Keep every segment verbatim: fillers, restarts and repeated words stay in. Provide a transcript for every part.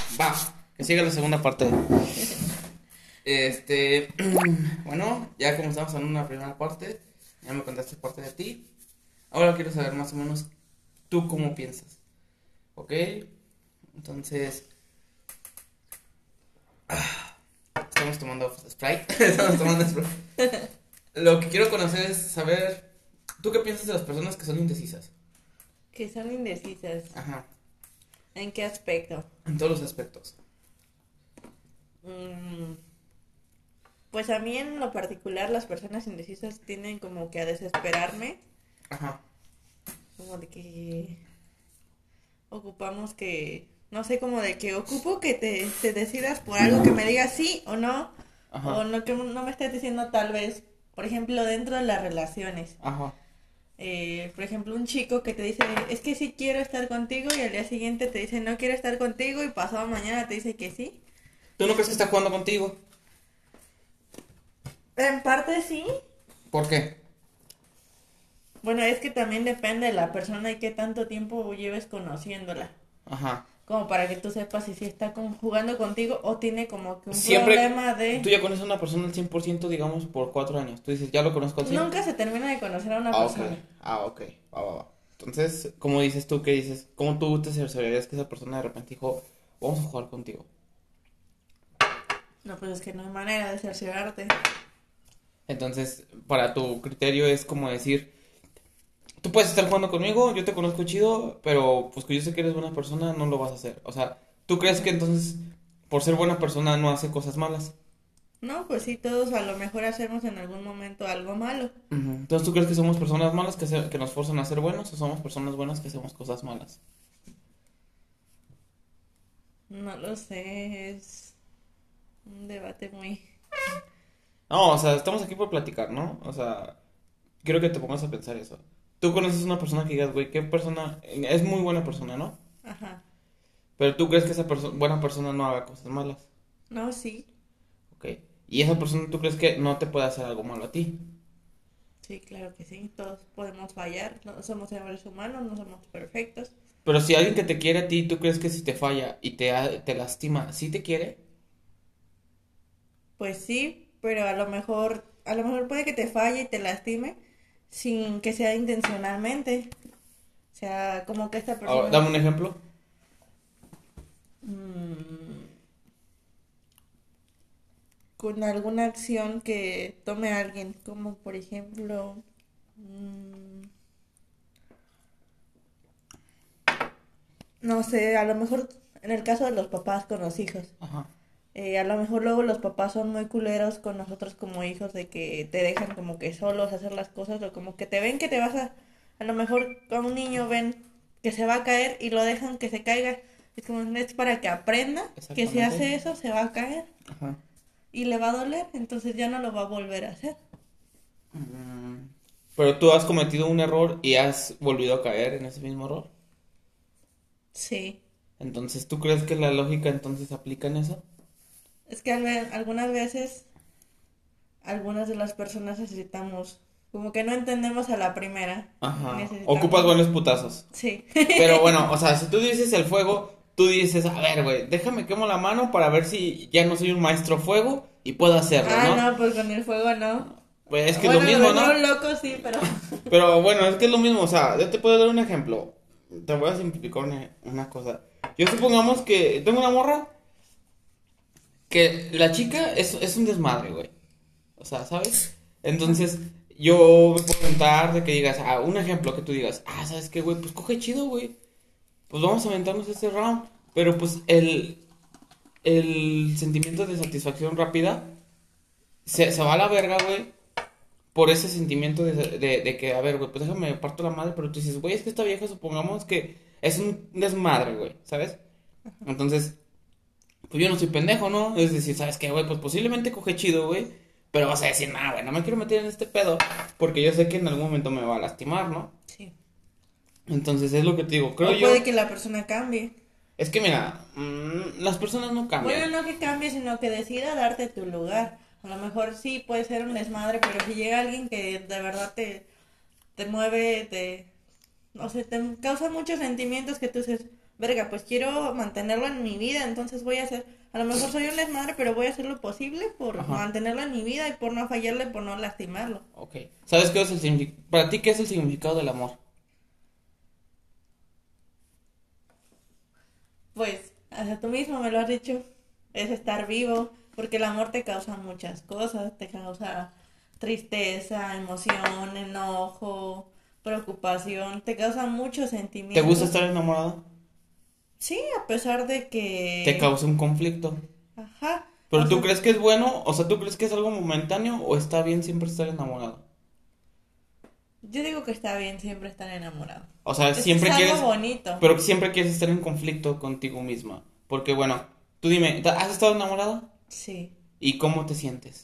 Va, que siga la segunda parte. Este, bueno, ya como estamos en una primera parte, ya me contaste parte de ti. Ahora quiero saber más o menos tú cómo piensas. ¿Ok? Entonces, ah, estamos tomando Sprite. Estamos tomando Sprite. Lo que quiero conocer es saber, ¿tú qué piensas de las personas que son indecisas? Que son indecisas. Ajá, ¿En qué aspecto? en todos los aspectos. Mm, pues a mí en lo particular las personas indecisas tienden como que a desesperarme. Ajá, Como de que ocupamos que, no sé, como de que ocupo que te, te decidas por algo, que me digas sí o no, ajá, o no que no me estés diciendo tal vez, por ejemplo, dentro de las relaciones. ajá. Eh, por ejemplo, un chico que te dice, es que sí quiero estar contigo, y al día siguiente te dice, no quiero estar contigo, y pasado mañana te dice que sí. ¿Tú no crees que está jugando contigo? En parte sí. ¿Por qué? Bueno, es que también depende de la persona y qué tanto tiempo lleves conociéndola. Ajá. Como para que tú sepas si sí está con- jugando contigo o tiene como que un Siempre, problema de... tú ya conoces a una persona al cien por ciento, digamos, por cuatro años. Tú dices, ya lo conozco al cien. Nunca se termina de conocer a una Ah, ok. persona. Ah, ok. Va, va, va. Entonces, ¿cómo dices tú? ¿Qué dices? ¿Cómo tú te cerciorarías que esa persona de repente dijo, vamos a jugar contigo? No, pues es que no hay manera de cerciorarte. Entonces, para tu criterio es como decir, tú puedes estar jugando conmigo, yo te conozco chido, pero pues que yo sé que eres buena persona, no lo vas a hacer. O sea, ¿tú crees que entonces, por ser buena persona, no hace cosas malas? No, pues sí, todos a lo mejor hacemos en algún momento algo malo. Ujú. Entonces, ¿tú crees que somos personas malas que, se- que nos forzan a ser buenos o somos personas buenas que hacemos cosas malas? No lo sé, es un debate muy... No, o sea, estamos aquí por platicar, ¿no? O sea, quiero que te pongas a pensar eso. Tú conoces una persona que digas, güey, qué persona, es muy buena persona, ¿no? Ajá. Pero tú crees que esa perso- buena persona no haga cosas malas, No, sí. ¿ok? Y esa persona tú crees que no te puede hacer algo malo a ti. Sí, claro que sí. Todos podemos fallar. No somos seres humanos, no somos perfectos. Pero si alguien que te quiere a ti, tú crees que si te falla y te, ha- te lastima, ¿sí te quiere? Pues sí, pero a lo mejor, a lo mejor puede que te falle y te lastime sin que sea intencionalmente. O sea, como que esta Ahora, persona dame un ejemplo. mm, con alguna acción que tome alguien, como por ejemplo, mm, no sé, a lo mejor en el caso de los papás con los hijos. Ajá. Eh, a lo mejor luego los papás son muy culeros con nosotros como hijos, de que te dejan como que solos hacer las cosas, o como que te ven que te vas a... A lo mejor con un niño ven que se va a caer y lo dejan que se caiga. Es como, es para que aprenda que si Exactamente. hace eso se va a caer Ajá. y le va a doler, entonces ya no lo va a volver a hacer. Mm, Pero tú has cometido un error y has volvido a caer en ese mismo error. Sí, Entonces, ¿tú crees que la lógica entonces aplica en eso? es que al ve- algunas veces, algunas de las personas necesitamos, como que no entendemos a la primera. Ajá. Ocupas Necesitamos... buenos putazos. Sí. Pero bueno, o sea, si tú dices el fuego, tú dices, a ver, güey, déjame quemo la mano para ver si ya no soy un maestro fuego y puedo hacerlo, Ah, ¿no? no, pues con el fuego no. Pues es que es lo Bueno, a lo mismo, mejor un ¿no? loco sí, pero... Pero bueno, es que es lo mismo, o sea, yo te puedo dar un ejemplo. Te voy a simplificar una, una cosa. Yo supongamos que tengo una morra que la chica es, es un desmadre, güey. O sea, ¿sabes? Entonces, yo me puedo inventar de que digas, ah, un ejemplo que tú digas, ah, ¿sabes qué, güey? Pues coge chido, güey. Pues vamos a aventarnos este round. Pero pues el, el sentimiento de satisfacción rápida se, se va a la verga, güey. Por ese sentimiento de, de, de que, a ver, güey, pues déjame parto la madre. Pero tú dices, güey, es que esta vieja supongamos que es un desmadre, güey, ¿sabes? Entonces, pues yo no soy pendejo, ¿no? Es decir, ¿sabes qué, güey? Pues posiblemente coge chido, güey. Pero vas a decir, nah, güey, no me quiero meter en este pedo. Porque yo sé que en algún momento me va a lastimar, ¿no? Sí. Entonces es lo que te digo, creo O yo. puede que la persona cambie. Es que mira, mmm, las personas no Bueno, cambian. no que cambie, sino que decida darte tu lugar. A lo mejor sí puede ser un desmadre, pero si llega alguien que de verdad te, te mueve, te... No sé, te causa muchos sentimientos que tú dices, verga, pues quiero mantenerlo en mi vida, entonces voy a hacer, a lo mejor soy un desmadre, pero voy a hacer lo posible por Ajá. mantenerlo en mi vida y por no fallarle, por no lastimarlo. Ok. ¿Sabes qué es el significado? Para ti, ¿qué es el significado del amor? Pues, hasta tú mismo me lo has dicho, es estar vivo, porque el amor te causa muchas cosas, te causa tristeza, emoción, enojo, preocupación, te causa muchos ¿Te sentimientos. gusta estar enamorado? Sí, a pesar de que... Te causa un conflicto. Ajá. ¿Pero o tú sea, crees que es bueno? O sea, ¿tú crees que es algo momentáneo o está bien siempre estar enamorado? yo digo que está bien siempre estar enamorado. O sea, Es que siempre es algo quieres, bonito. pero siempre quieres estar en conflicto contigo misma. Porque bueno, tú dime, ¿has estado enamorada? Sí. ¿Y cómo te sientes?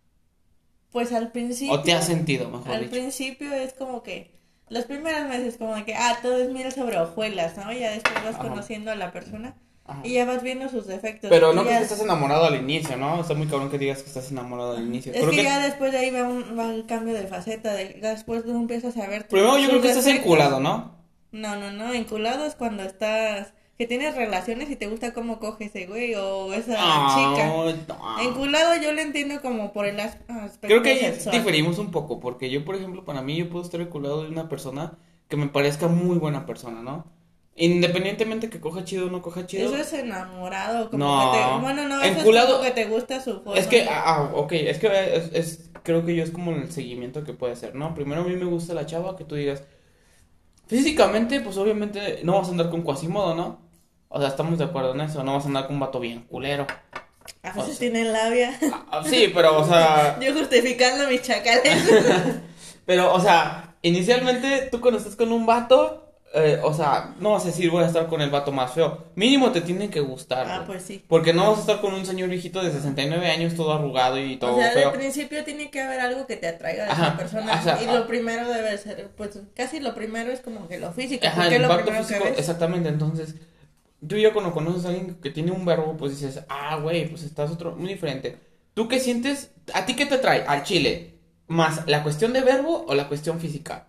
Pues al principio... ¿O te has sentido, mejor Al dicho? principio es como que... Los primeros meses como de que, ah, todo es miel sobre hojuelas, ¿no? Ya después vas Ajá. conociendo a la persona Ajá. y ya vas viendo sus defectos. Pero Y no ya- crees que estás enamorado al inicio, ¿no? Está muy cabrón que digas que estás enamorado al inicio. Es Creo que, que ya después de ahí va, un, va el cambio de faceta, de, después tú empiezas a ver... tus- primero yo sus creo que estás defectos. enculado, ¿no? No, no, no, enculado es cuando estás... Que tienes relaciones y te gusta cómo coge ese güey o esa chica. No, no. Enculado yo lo entiendo como por el as- aspecto Creo que ahí sexual. diferimos un poco, porque yo, por ejemplo, para mí yo puedo estar enculado de una persona que me parezca muy buena persona, ¿no? Independientemente que coja chido o no coja chido. Eso es enamorado, como No. que te... Bueno, no, eso Enculado- es como que te gusta su forma. Es que, ah, ah, ok, es que es, es- creo que yo es como el seguimiento que puede ser, ¿no? Primero a mí me gusta la chava, que tú digas, físicamente, pues obviamente no vas a andar con Quasimodo, ¿no? O sea, estamos de acuerdo en eso, no vas a andar con un vato bien culero. A o veces sea- tienen labia. Ah, ah, sí, pero, o sea, Yo justificando mis chacales. pero, o sea, inicialmente tú cuando estás con un vato, eh, o sea, no vas a decir voy a estar con el vato más feo. Mínimo te tiene que gustar. Ah, güey. pues sí. Porque no vas a estar con un señor viejito de sesenta y nueve años todo arrugado y todo O sea, feo. de principio tiene que haber algo que te atraiga de Ajá, esa persona. o sea, y ah. lo primero debe ser, pues casi lo primero es como que lo físico. Ajá, porque el es lo impacto primero físico, que ves. exactamente. Entonces, tú ya cuando conoces a alguien que tiene un verbo, pues dices, ah, güey, pues estás otro, muy diferente. ¿Tú qué sientes? ¿A ti qué te trae al chile? ¿Más la cuestión de verbo o la cuestión física?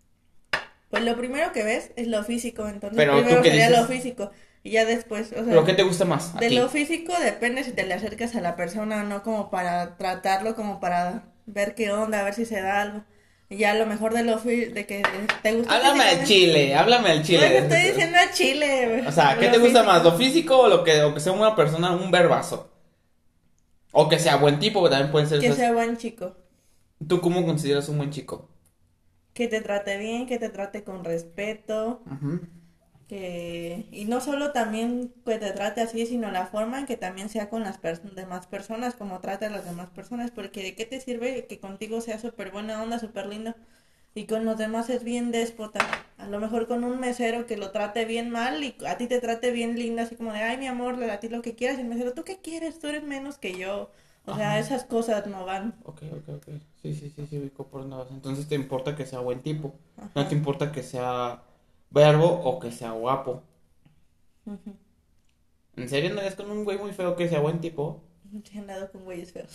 Pues lo primero que ves es lo físico, entonces Pero, ¿tú primero qué sería dices? lo físico. Y ya después, o sea, ¿Pero qué te gusta más a de ti? lo físico depende si te le acercas a la persona o no, como para tratarlo, como para ver qué onda, a ver si se da algo. Y ya lo mejor de lo fí- de que te gusta. Háblame al físicamente- chile, háblame al Pues chile. estoy diciendo a Chile, güey. O sea, ¿qué Lo te gusta físico. más? ¿Lo físico o lo que, o que sea una persona, un verbazo? O que sea buen tipo, que también puede ser. Que ¿sabes? sea buen chico. ¿Tú cómo consideras un buen chico? Que te trate bien, que te trate con respeto, Ujú. que... Y no solo también que te trate así, sino la forma en que también sea con las pers- demás personas, como trata a las demás personas, porque ¿de qué te sirve que contigo sea súper buena onda, súper lindo, y con los demás es bien déspota? A lo mejor con un mesero que lo trate bien mal y a ti te trate bien lindo, así como de, ay, mi amor, a ti lo que quieras, y el mesero, ¿tú qué quieres? Tú eres menos que yo. O sea, Ajá. esas cosas no van. Ok, ok, ok. Sí, sí, sí, sí, ubico por dónde vas. Entonces te importa que sea buen tipo. Ajá. No te importa que sea verbo o que sea guapo. Ujú. ¿En serio no eres con un güey muy feo que sea buen tipo? Sí, he andado con güeyes feos.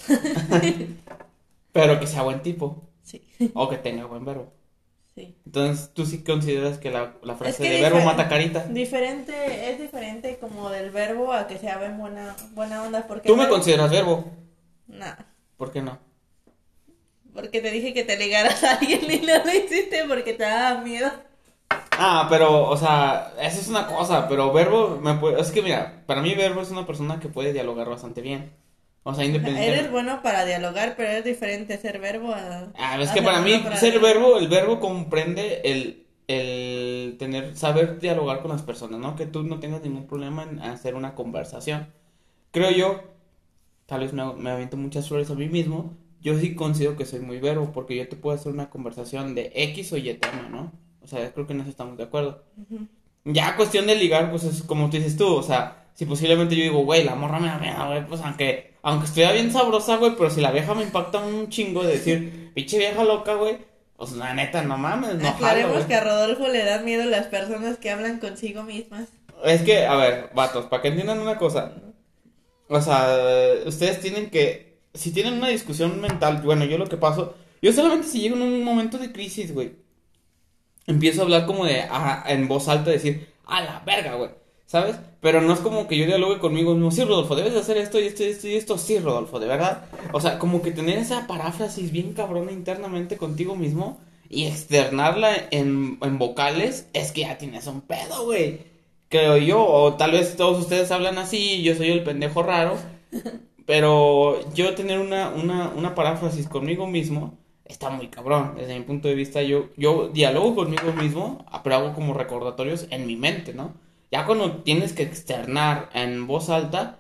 Pero que sea buen tipo. Sí, O que tenga buen verbo. sí. Entonces tú sí consideras que la, la frase que de verbo difer- mata carita. Diferente, es diferente como del verbo a que sea en buena, buena onda. Porque ¿Tú me verbo- consideras verbo? Nah, ¿Por qué no? porque te dije que te ligaras a alguien y no lo hiciste porque te daba miedo. Ah, pero, o sea, eso es una cosa, pero verbo me puede... Es que mira, para mí verbo es una persona que puede dialogar bastante bien. O sea, independientemente... Eres bueno para dialogar, pero es diferente ser verbo a... Ah, es a que ser para mí bueno para ser dialogar. verbo, el verbo comprende el, el tener, saber dialogar con las personas, ¿no? Que tú no tengas ningún problema en hacer una conversación. Creo yo, tal vez me, me aviento muchas flores a mí mismo, yo sí considero que soy muy verbo, porque yo te puedo hacer una conversación de X o Y tema, ¿no? O sea, creo que en eso estamos de acuerdo. Ujú. Ya cuestión de ligar, pues es como tú dices tú, o sea, si posiblemente yo digo, güey, la morra me da miedo, güey, pues aunque, aunque estuviera bien sabrosa, güey, pero si la vieja me impacta un chingo de decir, pinche vieja loca, güey, pues la neta, no mames, no jalo, Aclaremos güey. que a Rodolfo le dan miedo las personas que hablan consigo mismas. Es que, a ver, vatos, para que entiendan una cosa, o sea, ustedes tienen que, si tienen una discusión mental, bueno, yo lo que paso, yo solamente si llego en un momento de crisis, güey, empiezo a hablar como de, a- en voz alta, decir, a la verga, güey. ¿sabes? Pero no es como que yo dialogue conmigo mismo, sí, Rodolfo, debes de hacer esto y esto y esto y esto, sí, Rodolfo, de verdad. O sea, como que tener esa paráfrasis bien cabrona internamente contigo mismo y externarla en, en vocales, es que ya tienes un pedo, güey. Creo yo, o tal vez todos ustedes hablan así, yo soy el pendejo raro, pero yo tener una, una, una paráfrasis conmigo mismo está muy cabrón. Desde mi punto de vista, yo, yo dialogo conmigo mismo, pero hago como recordatorios en mi mente, ¿no? Ya cuando tienes que externar en voz alta,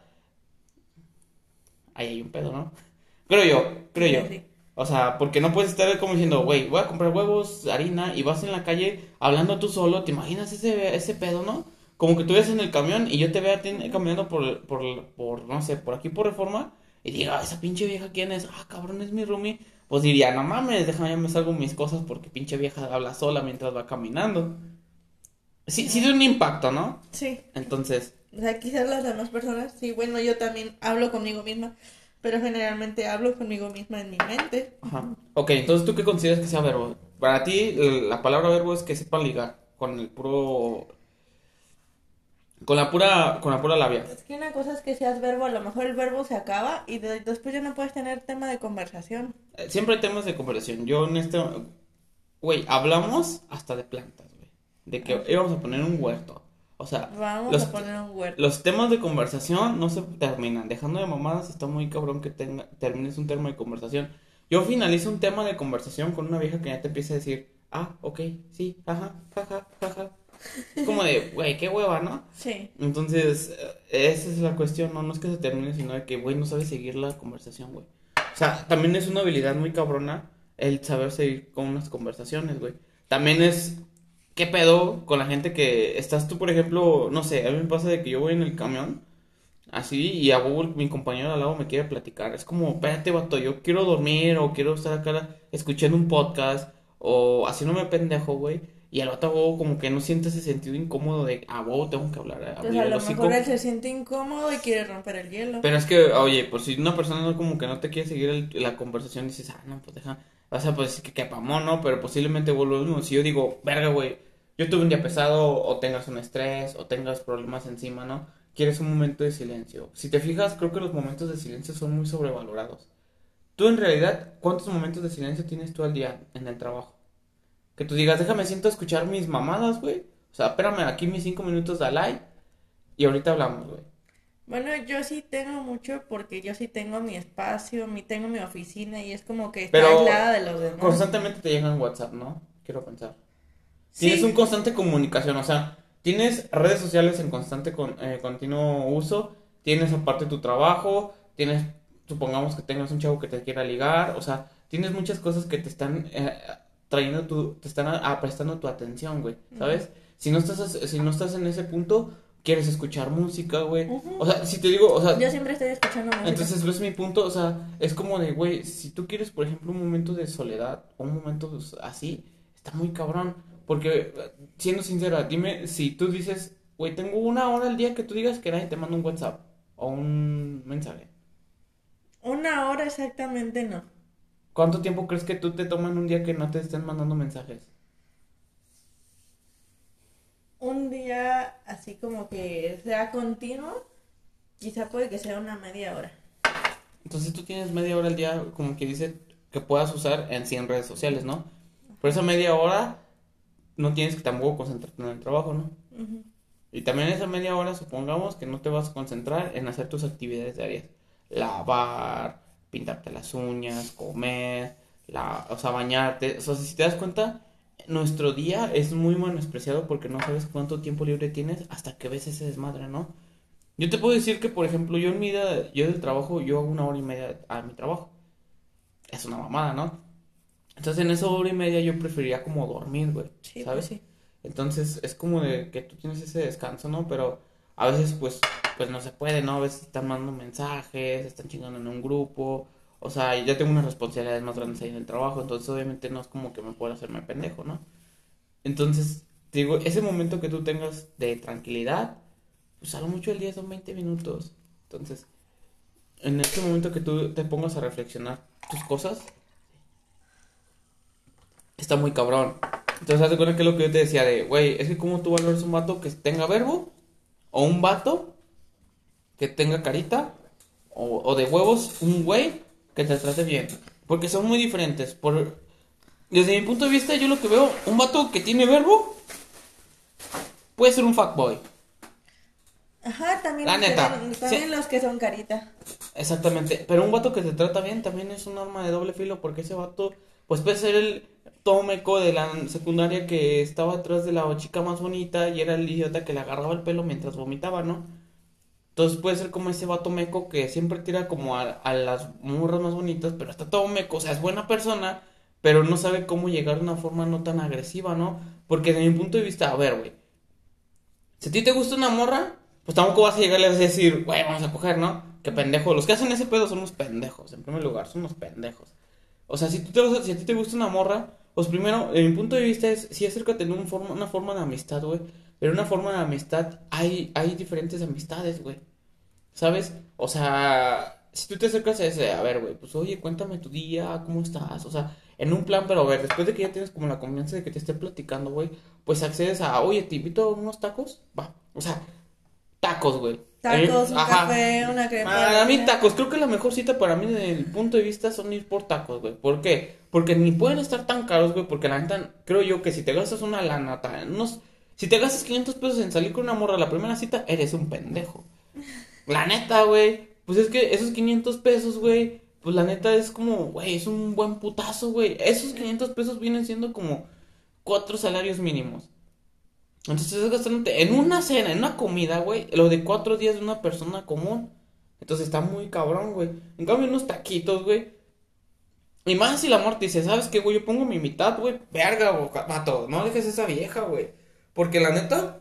ahí hay un pedo, ¿no? Creo yo, creo Sí, yo. sí. O sea, porque no puedes estar como diciendo, güey, voy a comprar huevos, harina, y vas en la calle hablando tú solo, ¿te imaginas ese, ese pedo, no? Como que tú ves en el camión y yo te vea a ti caminando por, por, por, no sé, por aquí por Reforma, y diga, esa pinche vieja, ¿quién es? Ah, cabrón, es mi roomie. Pues diría, no mames, déjame, ya me salgo mis cosas porque pinche vieja habla sola mientras va caminando. Sí, sí, Ajá. de un impacto, ¿no? Sí. Entonces, O sea, quizás las demás personas, sí, bueno, yo también hablo conmigo misma, pero generalmente hablo conmigo misma en mi mente. ajá. Ok, entonces, ¿tú qué consideras que sea verbo? Para ti, la palabra verbo es que sepa ligar con el puro, con la pura, con la pura labia. Es que una cosa es que seas verbo, a lo mejor el verbo se acaba y de- después ya no puedes tener tema de conversación. Eh, Siempre hay temas de conversación. Yo en este, güey, hablamos hasta de plantas, güey. De que Así. íbamos a poner un huerto. O sea, Vamos los, a poner un huerto. los temas de conversación no se terminan. Dejando de mamadas, está muy cabrón que tenga, termines un tema de conversación. Yo finalizo un tema de conversación con una vieja que ya te empieza a decir, ah, ok, sí, ajá, jaja, jaja. Es como de, güey, qué hueva, ¿no? Sí. Entonces, eh, esa es la cuestión, ¿no? No es que se termine, sino de que, güey, no sabe seguir la conversación, güey. O sea, también es una habilidad muy cabrona el saber seguir con unas conversaciones, güey. También es, ¿qué pedo con la gente que estás tú, por ejemplo, no sé, a mí me pasa de que yo voy en el camión, así, y a Google, mi compañero al lado me quiere platicar. Es como, espérate, vato, yo quiero dormir o quiero estar acá escuchando un podcast o haciéndome pendejo, güey. Y al vato, a huevo, como que no siente ese sentido incómodo de, ah, huevo, tengo que hablar, Pues abrir a el lo hocico. mejor él se siente incómodo y quiere romper el hielo. Pero es que, oye, pues si una persona no como que no te quiere seguir el- la conversación, dices, ah, no, pues deja, vas a pues decir que qué pamón, ¿no? Pero posiblemente vuelvo lo mismo. Si yo digo, verga, güey, yo tuve un día pesado, o tengas un estrés, o tengas problemas encima, ¿no? Quieres un momento de silencio. Si te fijas, creo que los momentos de silencio son muy sobrevalorados. Tú en realidad, ¿cuántos momentos de silencio tienes tú al día en el trabajo? Que tú digas, déjame siento a escuchar mis mamadas, güey. O sea, espérame aquí mis cinco minutos de live y ahorita hablamos, güey. Bueno, yo sí tengo mucho porque yo sí tengo mi espacio, mi, tengo mi oficina y es como que está Pero aislada de los demás. constantemente te llegan WhatsApp, ¿no? Quiero pensar. Tienes un Sí, constante comunicación, o sea, tienes redes sociales en constante con, eh, continuo uso, tienes aparte tu trabajo, tienes, supongamos que tengas un chavo que te quiera ligar, o sea, tienes muchas cosas que te están eh, trayendo tu, te están a- a prestando tu atención, güey, ujú, ¿sabes? Si no estás, si no estás en ese punto, quieres escuchar música, güey, ujú. o sea, si te digo, o sea, Yo siempre estoy escuchando música. entonces, ves mi punto, o sea, es como de, güey, si tú quieres, por ejemplo, un momento de soledad o un momento pues, así, está muy cabrón. Porque, eh, siendo sincera, dime si tú dices, güey, tengo una hora al día que tú digas que nadie te manda un WhatsApp o un mensaje. Una hora exactamente no. ¿Cuánto tiempo crees que tú te toman un día que no te estén mandando mensajes? Un día así como que sea continuo, quizá puede que sea una media hora. Entonces tú tienes media hora al día, como que dice, que puedas usar en cien redes sociales, ¿no? Por esa media hora no tienes que tampoco concentrarte en el trabajo, ¿no? Ujú. Y también esa media hora, supongamos que no te vas a concentrar en hacer tus actividades diarias. Lavar, pintarte las uñas, comer, la, o sea, bañarte. O sea, si te das cuenta, nuestro día es muy menospreciado porque no sabes cuánto tiempo libre tienes hasta que ves ese desmadre, ¿no? Yo te puedo decir que, por ejemplo, yo en mi vida, yo del trabajo, yo hago una hora y media a mi trabajo. Es una mamada, ¿no? Entonces en esa hora y media yo preferiría como dormir, güey, Sí, pues ¿sabes? sí. Entonces es como de que tú tienes ese descanso, ¿no? Pero a veces pues, pues no se puede, ¿no? A veces están mandando mensajes, están chingando en un grupo, o sea, ya tengo unas responsabilidades más grandes ahí en el trabajo, entonces obviamente no es como que me pueda hacerme pendejo, ¿no? Entonces, te digo, ese momento que tú tengas de tranquilidad, pues a lo mucho el día son veinte minutos. Entonces, en este momento que tú te pongas a reflexionar tus cosas, está muy cabrón. Entonces, haz de cuenta que es lo que yo te decía de, güey, es que como tú valoras un vato que tenga verbo o un vato que tenga carita, o, o de huevos, un güey que te trate bien. Porque son muy diferentes. Por, desde mi punto de vista, yo lo que veo, un vato que tiene verbo puede ser un fuckboy. Ajá, también, La neta, también, también sí. los que son carita. Exactamente, pero un vato que te trata bien también es un arma de doble filo porque ese vato, pues puede ser el todo meco de la secundaria que estaba atrás de la chica más bonita y era el idiota que le agarraba el pelo mientras vomitaba, ¿no? Entonces puede ser como ese vato meco que siempre tira como a, a las morras más bonitas, pero está todo meco, o sea, es buena persona, pero no sabe cómo llegar de una forma no tan agresiva, ¿no? Porque desde mi punto de vista, a ver, güey, si a ti te gusta una morra, pues tampoco vas a llegarle a decir, güey, vamos a coger, ¿no? Qué pendejo. Los que hacen ese pedo son unos pendejos, en primer lugar, son unos pendejos. O sea, si, tú te, si a ti te gusta una morra, pues primero, en mi punto de vista es, sí, acércate en un forma, una forma de amistad, güey. Pero en una forma de amistad hay, hay diferentes amistades, güey. ¿Sabes? O sea, si tú te acercas a ese, a ver, güey, pues oye, cuéntame tu día, ¿cómo estás? O sea, en un plan, pero a ver, después de que ya tienes como la confianza de que te esté platicando, güey, pues accedes a, oye, te invito a unos tacos, va. O sea, tacos, güey. Tacos, Eh, un ajá. café, una crema. Para mí tacos, creo que la mejor cita para mí desde el punto de vista son ir por tacos, güey. ¿Por qué? Porque ni pueden estar tan caros, güey, porque la neta, creo yo que si te gastas una lana, tan- unos, si te gastas quinientos pesos en salir con una morra a la primera cita, eres un pendejo. La neta, güey, pues es que esos quinientos pesos, güey, pues la neta es como, güey, es un buen putazo, güey. Esos quinientos pesos vienen siendo como cuatro salarios mínimos. Entonces estás gastándote en una cena, en una comida, güey, lo de cuatro días de una persona común. Entonces está muy cabrón, güey. En cambio, unos taquitos, güey. Y más si la muerte dice, ¿sabes qué, güey? Yo pongo mi mitad, güey. Verga, güey, vato. No dejes esa vieja, güey. Porque la neta,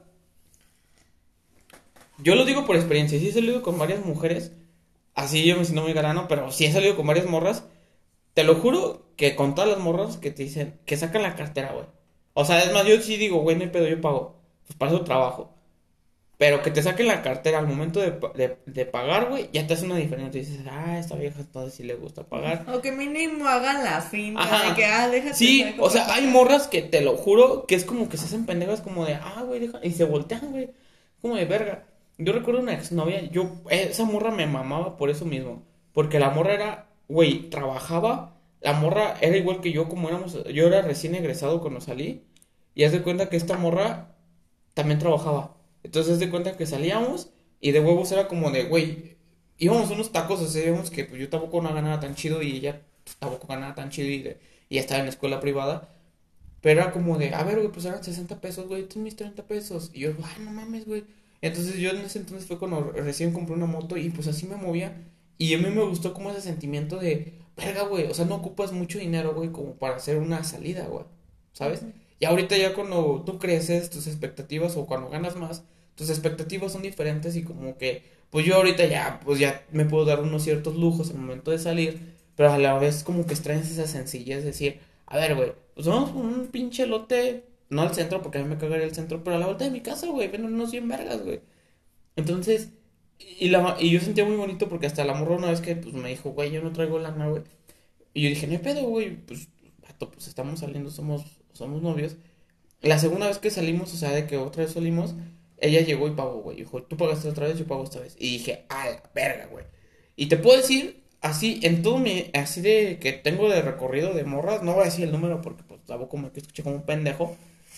yo lo digo por experiencia. Sí he salido con varias mujeres. Así yo me siento muy galano, pero sí he salido con varias morras. Te lo juro que con todas las morras que te dicen, que sacan la cartera, güey. O sea, es más, yo sí digo, güey, no hay pedo, yo pago. Pues para eso trabajo. Pero que te saquen la cartera al momento de, pa- de, de pagar, güey, ya te hace una diferencia. Dices, ah, esta vieja entonces sí le gusta pagar. O que mínimo hagan la finta Ajá. de que, ah, déjate. Sí, saco o sea, para hay pagar. morras que te lo juro que es como que se hacen pendejas como de, ah, güey, deja. Y se voltean, güey. Como de verga. Yo recuerdo una exnovia, yo, esa morra me mamaba por eso mismo. Porque la morra era, güey, trabajaba. La morra era igual que yo, como éramos, yo era recién egresado cuando salí. Y haz de cuenta que esta morra también trabajaba. Entonces, haz de cuenta que salíamos y de huevos era como de, güey, íbamos a unos tacos, o sea, íbamos que pues, yo tampoco no ganaba tan chido y ella tampoco ganaba tan chido y, de, y ya estaba en la escuela privada. Pero era como de, a ver, güey, pues eran sesenta pesos, güey, tú mis treinta pesos. Y yo, ay, no mames, güey. Entonces yo en ese entonces fue cuando recién compré una moto y pues así me movía. Y a mí me gustó como ese sentimiento de, verga, güey, o sea, no ocupas mucho dinero, güey, como para hacer una salida, güey, ¿sabes? Y ahorita ya cuando tú creces, tus expectativas o cuando ganas más, tus expectativas son diferentes y como que, pues yo ahorita ya, pues ya me puedo dar unos ciertos lujos al momento de salir, pero a la vez como que extrañas esa sencillez de decir, a ver, güey, pues vamos por un pinche lote, no al centro porque a mí me cagaría el centro, pero a la vuelta de mi casa, güey, ven unos cien vergas, güey. Entonces, y, la, y yo sentía muy bonito porque hasta la morra una vez que pues me dijo, güey, yo no traigo lana, güey. Y yo dije, no hay pedo, güey, pues, vato, pues estamos saliendo, somos, somos novios. La segunda vez que salimos, o sea, de que otra vez salimos, ella llegó y pagó, güey. Dijo, tú pagaste otra vez, yo pago esta vez. Y dije, a la verga, güey. Y te puedo decir, así, en todo mi, así de que tengo de recorrido de morras, no voy a decir el número porque pues tampoco me escuché como un pendejo.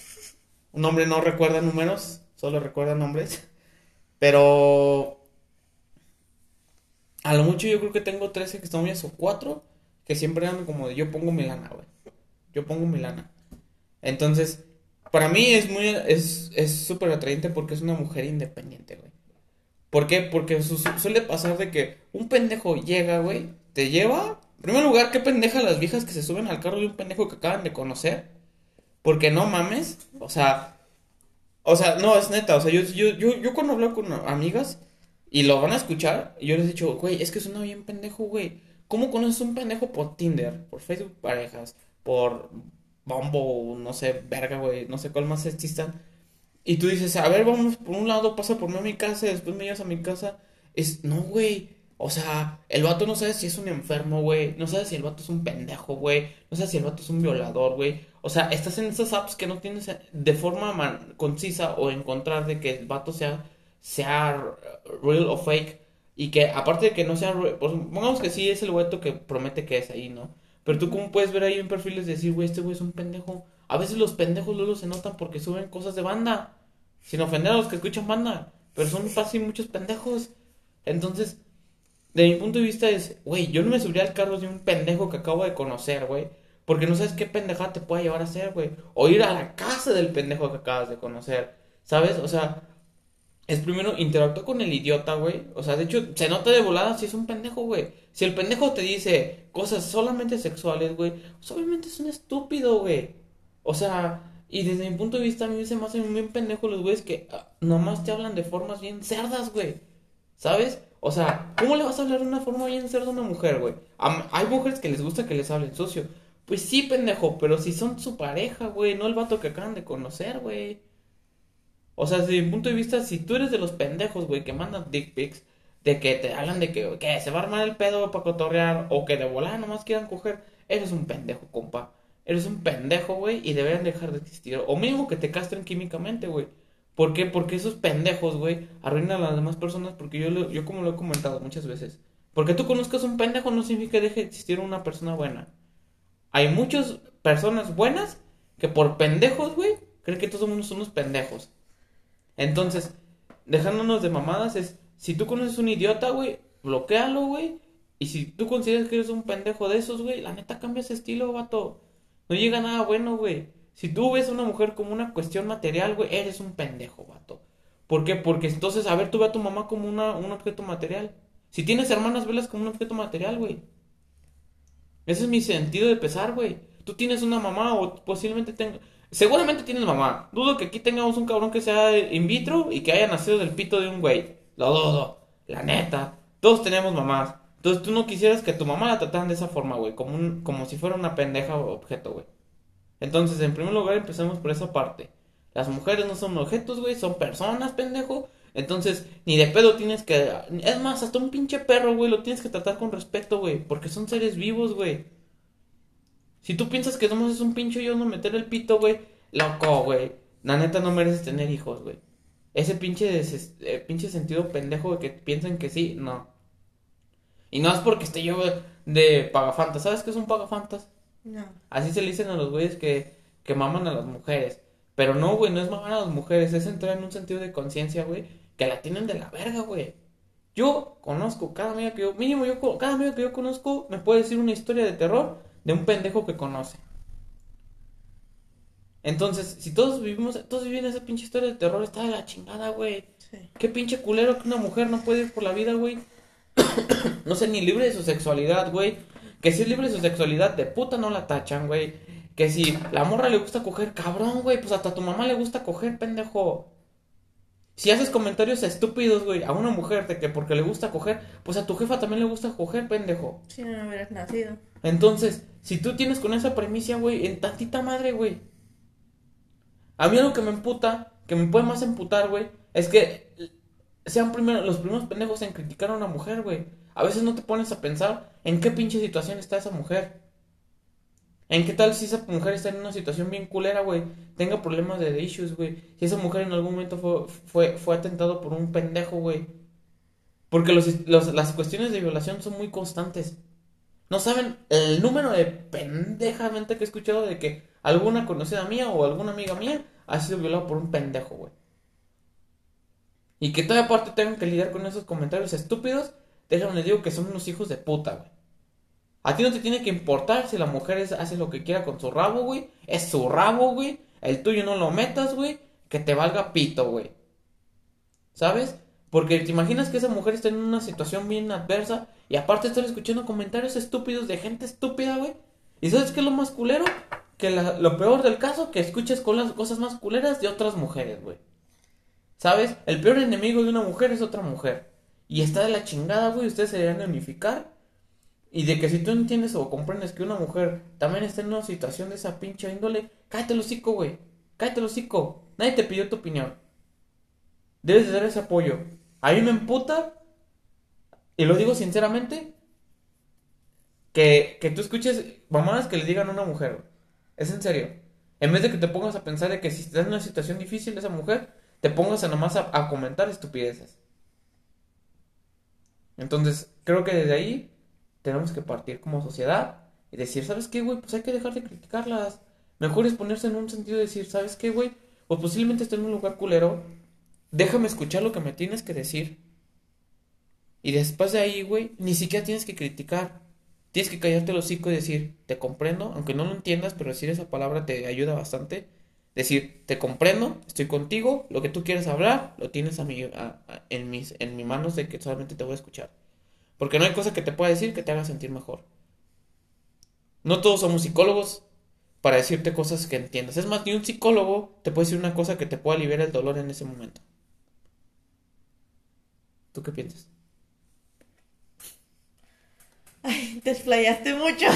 Un hombre no recuerda números, solo recuerda nombres. Pero a lo mucho yo creo que tengo trece que están novias o cuatro que siempre andan como de yo pongo mi lana, güey. Yo pongo mi lana. Entonces, para mí es muy, es, es súper atrayente porque es una mujer independiente, güey. ¿Por qué? Porque su- su- suele pasar de que un pendejo llega, güey, te lleva. En primer lugar, qué pendeja las viejas que se suben al carro de un pendejo que acaban de conocer. Porque no mames, o sea, o sea, no, es neta, o sea, yo, yo, yo, yo cuando hablo con amigas y lo van a escuchar, yo les he dicho, güey, es que suena bien pendejo, güey. ¿Cómo conoces un pendejo por Tinder, por Facebook Parejas, por Bumble, no sé, verga, güey, no sé cuál más existan? Y tú dices, a ver, vamos por un lado, pasa por mí a mi casa, y después me llevas a mi casa. Es, no, güey. O sea, el vato no sabe si es un enfermo, güey. No sabe si el vato es un pendejo, güey. No sabe si el vato es un violador, güey. O sea, estás en esas apps que no tienes de forma man- concisa o encontrar de que el vato sea, sea real o fake. Y que aparte de que no sea, re- pues, pongamos que sí es el güeto que promete que es ahí, ¿no? Pero tú cómo puedes ver ahí en perfiles decir, güey, este güey es un pendejo. A veces los pendejos luego se notan porque suben cosas de banda. Sin ofender a los que escuchan banda. Pero son fácil muchos pendejos. Entonces, de mi punto de vista es, güey, yo no me subiría al carro de un pendejo que acabo de conocer, güey. Porque no sabes qué pendejada te puede llevar a ser, güey. O ir a la casa del pendejo que acabas de conocer. ¿Sabes? O sea, es primero interactúa con el idiota, güey. O sea, de hecho, se nota de volada si es un pendejo, güey. Si el pendejo te dice cosas solamente sexuales, güey, pues obviamente es un estúpido, güey. O sea, y desde mi punto de vista, a mí se me hacen bien pendejos los güeyes que ah, nomás te hablan de formas bien cerdas, güey. ¿Sabes? O sea, ¿cómo le vas a hablar de una forma bien cerda a una mujer, güey? Am- Hay mujeres que les gusta que les hablen sucio. Pues sí, pendejo, pero si son su pareja, güey, no el vato que acaban de conocer, güey. O sea, desde mi punto de vista, si tú eres de los pendejos, güey, que mandan dick pics, de que te hablan de que, que se va a armar el pedo para cotorrear, o que de volada nomás quieran coger, eres un pendejo, compa. Eres un pendejo, güey, y deberían dejar de existir. O mismo que te castren químicamente, güey. ¿Por qué? Porque esos pendejos, güey, arruinan a las demás personas, porque yo, lo- yo como lo he comentado muchas veces. Porque tú conozcas un pendejo no significa que deje de existir una persona buena. Hay muchas personas buenas que por pendejos, güey, creen que todos somos unos pendejos. Entonces, dejándonos de mamadas es, si tú conoces un idiota, güey, bloquéalo, güey. Y si tú consideras que eres un pendejo de esos, güey, la neta cambia ese estilo, vato. No llega nada bueno, güey. Si tú ves a una mujer como una cuestión material, güey, eres un pendejo, vato. ¿Por qué? Porque entonces, a ver, tú ve a tu mamá como una, un objeto material. Si tienes hermanas, velas como un objeto material, güey. Ese es mi sentido de pesar, güey. Tú tienes una mamá o posiblemente tenga... Seguramente tienes mamá. Dudo que aquí tengamos un cabrón que sea in vitro y que haya nacido del pito de un güey. Lo dudo. La neta. Todos tenemos mamás. Entonces tú no quisieras que tu mamá la trataran de esa forma, güey. Como, un, como si fuera una pendeja o objeto, güey. Entonces, en primer lugar, empecemos por esa parte. Las mujeres no son objetos, güey. Son personas, pendejo. Entonces, ni de pedo tienes que... Es más, hasta un pinche perro, güey, lo tienes que tratar con respeto, güey. Porque son seres vivos, güey. Si tú piensas que somos es un pinche yo no meter el pito, güey, loco, güey. La neta no mereces tener hijos, güey. Ese pinche, des- eh, pinche sentido pendejo de que piensen que sí, no. Y no es porque esté yo de pagafantas. ¿Sabes qué es un pagafantas? No. Así se le dicen a los güeyes que, que maman a las mujeres. Pero no, güey, no es mamar a las mujeres, es entrar en un sentido de conciencia, güey, que la tienen de la verga, güey. Yo conozco, cada amiga que yo, mínimo yo, co- cada amiga que yo conozco me puede decir una historia de terror de un pendejo que conoce. Entonces, si todos vivimos, todos viven esa pinche historia de terror, está de la chingada, güey. Sí. Qué pinche culero que una mujer no puede ir por la vida, güey. No sé, ni libre de su sexualidad, güey. Que si es libre de su sexualidad, de puta no la tachan, güey. Que si la morra le gusta coger, cabrón, güey, pues hasta a tu mamá le gusta coger, pendejo. Si haces comentarios estúpidos, güey, a una mujer de que porque le gusta coger, pues a tu jefa también le gusta coger, pendejo. Si no, no hubieras nacido. Entonces, si tú tienes con esa premisa, güey, en tantita madre, güey. A mí algo que me emputa, que me puede más emputar, güey, es que sean primero, los primeros pendejos en criticar a una mujer, güey. A veces no te pones a pensar en qué pinche situación está esa mujer. En qué tal si esa mujer está en una situación bien culera, güey. Tenga problemas de issues, güey. Si esa mujer en algún momento fue, fue, fue atentado por un pendejo, güey. Porque los, los- las cuestiones de violación son muy constantes. No saben el número de pendejamente que he escuchado de que alguna conocida mía o alguna amiga mía ha sido violada por un pendejo, güey. Y que todavía aparte tengan que lidiar con esos comentarios estúpidos. Déjame les digo que son unos hijos de puta, güey. A ti no te tiene que importar si la mujer es- hace lo que quiera con su rabo, güey. Es su rabo, güey. El tuyo no lo metas, güey. Que te valga pito, güey. ¿Sabes? Porque te imaginas que esa mujer está en una situación bien adversa y aparte estar escuchando comentarios estúpidos de gente estúpida, güey. ¿Y sabes qué es lo más culero? Que la- lo peor del caso, que escuches con las cosas más culeras de otras mujeres, güey. ¿Sabes? El peor enemigo de una mujer es otra mujer. Y está de la chingada, güey. Ustedes se deberían de unificar. Y de que si tú entiendes o comprendes que una mujer también está en una situación de esa pinche índole, cállate el hocico, güey. Cállate el hocico. Nadie te pidió tu opinión. Debes de dar ese apoyo. A mí me emputa, y lo digo sinceramente, que, que tú escuches mamadas que le digan a una mujer. Es en serio. En vez de que te pongas a pensar de que si estás en una situación difícil esa mujer, te pongas a nomás a, a comentar estupideces. Entonces, creo que desde ahí tenemos que partir como sociedad y decir, ¿sabes qué, güey? Pues hay que dejar de criticarlas. Mejor es ponerse en un sentido de decir, ¿sabes qué, güey? Pues posiblemente esté en un lugar culero. Déjame escuchar lo que me tienes que decir. Y después de ahí, güey, ni siquiera tienes que criticar. Tienes que callarte el hocico y decir, te comprendo, aunque no lo entiendas, pero decir esa palabra te ayuda bastante. Decir, te comprendo, estoy contigo, lo que tú quieres hablar, lo tienes a mi, a- a- en mis, en mis manos de que solamente te voy a escuchar. Porque no hay cosa que te pueda decir que te haga sentir mejor. No todos somos psicólogos para decirte cosas que entiendas. Es más, ni un psicólogo te puede decir una cosa que te pueda aliviar el dolor en ese momento. ¿Tú qué piensas? Ay, te explayaste mucho.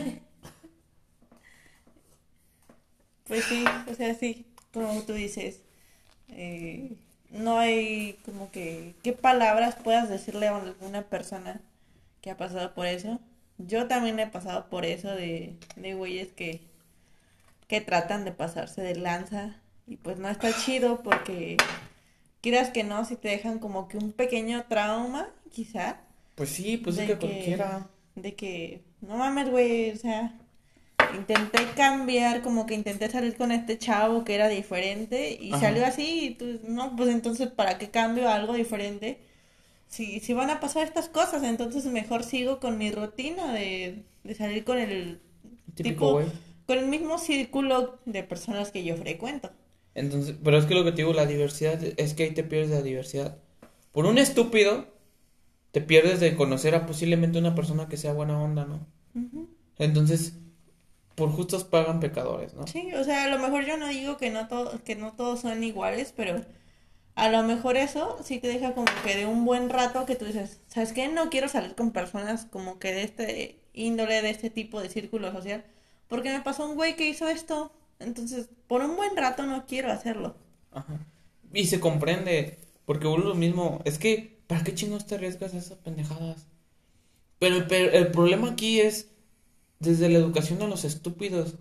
Pues sí, o sea, sí, como tú dices, eh, no hay como que, ¿qué palabras puedas decirle a alguna persona que ha pasado por eso? Yo también he pasado por eso de, de güeyes que, que tratan de pasarse de lanza y pues no está chido porque quieras que no, si te dejan como que un pequeño trauma, quizá, Pues sí, pues es de que que, cualquiera. de que, no mames, güey, o sea, intenté cambiar, como que intenté salir con este chavo que era diferente y Ajá. salió así y tú, no, pues entonces, ¿para qué cambio a algo diferente? Si, si van a pasar estas cosas, entonces mejor sigo con mi rutina de, de salir con el Típico, tipo, güey. con el mismo círculo de personas que yo frecuento. Entonces, pero es que lo que te digo, la diversidad, es que ahí te pierdes la diversidad. Por un estúpido, te pierdes de conocer a posiblemente una persona que sea buena onda, ¿no? Ujú. Entonces, por justos pagan pecadores, ¿no? Sí, o sea, a lo mejor yo no digo que no, to- que no todos son iguales, pero a lo mejor eso sí te deja como que de un buen rato que tú dices, ¿sabes qué? No quiero salir con personas como que de este índole, de este tipo de círculo social, porque me pasó un güey que hizo esto, entonces por un buen rato no quiero hacerlo. Ajá. Y se comprende, porque uno lo mismo, es que, ¿para qué chingos te arriesgas a esas pendejadas? Pero, el- pero el problema aquí es desde la educación a los estúpidos.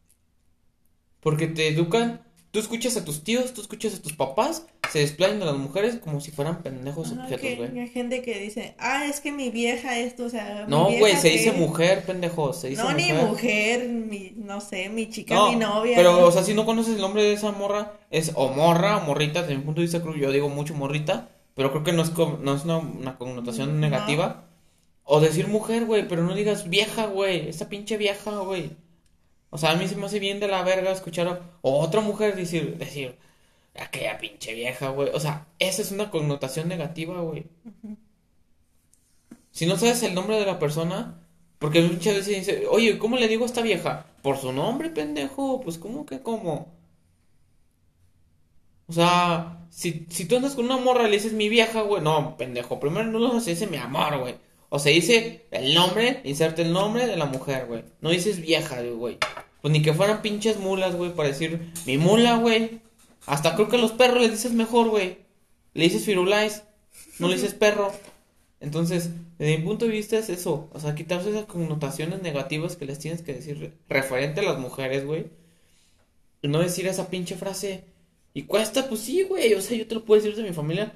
Porque te educan, tú escuchas a tus tíos, tú escuchas a tus papás, se desplayan a las mujeres como si fueran pendejos Ajá, objetos, que güey. hay gente que dice, ah, es que mi vieja esto, o sea, mi No, güey, vieja se dice que, mujer, pendejo, se dice no, ni mujer. mujer, mi, no sé, mi chica, mi No, novia, pero, o ¿no? sea, si no conoces el nombre de esa morra, es o morra o morrita, desde mi punto de vista, creo, yo digo mucho morrita, pero creo que no es, co- no es una, una connotación No, negativa. O decir mujer, güey, pero no digas vieja, güey, esa pinche vieja, güey. O sea, a mí se me hace bien de la verga escuchar a o otra mujer decir, decir, aquella pinche vieja, güey. O sea, esa es una connotación negativa, güey. Si no sabes el nombre de la persona, porque muchas veces dice, oye, ¿cómo le digo a esta vieja? Por su nombre, pendejo. Pues, ¿cómo que cómo? O sea, si, si tú andas con una morra y le dices mi vieja, güey, no, pendejo. Primero no se dice mi amor, güey. O se dice el nombre, inserta el nombre de la mujer, güey. No dices vieja, güey. Pues ni que fueran pinches mulas, güey, para decir mi mula, güey. Hasta creo que a los perros les dices mejor, güey. Le dices firulais, no le dices perro. Entonces, desde mi punto de vista es eso. O sea, quitarse esas connotaciones negativas que les tienes que decir referente a las mujeres, güey. Y no decir esa pinche frase. Y cuesta, pues sí, güey. O sea, yo te lo puedo decir de mi familia.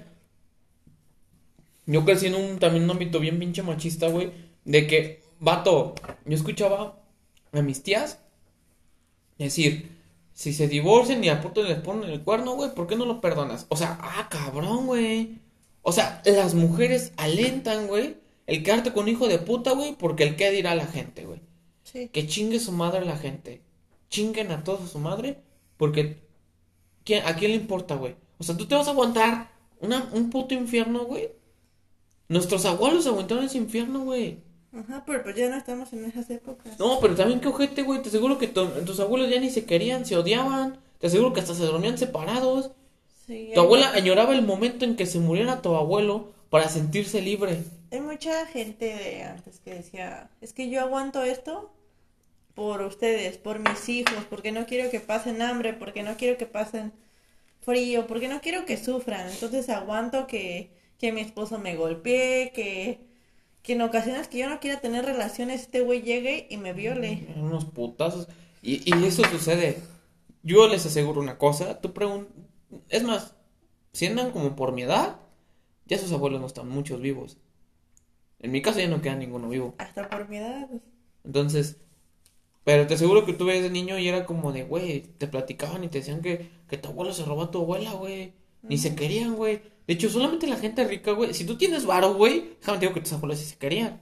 Yo crecí en un, también un ámbito bien pinche machista, güey. De que, vato, yo escuchaba a mis tías decir, si se divorcian y a puto les ponen el cuerno, güey, ¿por qué no lo perdonas? O sea, ah, cabrón, güey. O sea, las mujeres alentan, güey, el quedarte con un hijo de puta, güey, porque el qué dirá la gente, güey. sí. Que chingue su madre la gente. Chinguen a todos a su madre, porque ¿quién- ¿a quién le importa, güey? O sea, tú te vas a aguantar una, un puto infierno, güey. Nuestros abuelos aguantaron ese infierno, güey. Ajá, pero pues ya no estamos en esas épocas. No, pero también qué ojete, güey. Te aseguro que tu- tus abuelos ya ni se querían, se odiaban. Te aseguro que hasta se dormían separados. Sí, Tu hay, abuela añoraba el momento en que se muriera tu abuelo para sentirse libre. hay mucha gente de antes que decía, es que yo aguanto esto por ustedes, por mis hijos, porque no quiero que pasen hambre, porque no quiero que pasen frío, porque no quiero que sufran. Entonces aguanto que, que mi esposo me golpee, que, que en ocasiones que yo no quiera tener relaciones, este güey llegue y me viole. Unos putazos. Y, y eso sucede. Yo les aseguro una cosa. Tú pregun... Es más, si andan como por mi edad, ya sus abuelos no están muchos vivos. En mi caso ya no queda ninguno vivo. Hasta por mi edad. Entonces, pero te aseguro que tú ves de niño y era como de, güey, te platicaban y te decían que, que tu abuelo se robó a tu abuela, güey. Ni se querían, güey. De hecho, solamente la gente rica, güey. Si tú tienes varo, güey, déjame te digo que tus abuelos sí se querían.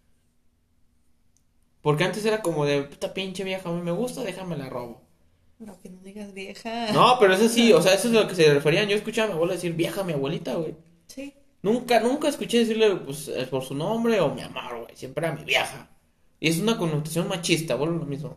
Porque antes era como de, puta pinche vieja, a mí me gusta, déjame la robo. No, que no digas vieja. No, pero eso sí, o sea, eso es a lo que se referían. Yo escuchaba a mi abuela decir vieja a mi abuelita, güey. Sí. Nunca, nunca escuché decirle, pues, es por su nombre o mi amor, güey. Siempre era mi vieja. Y es una connotación machista, vuelvo lo mismo.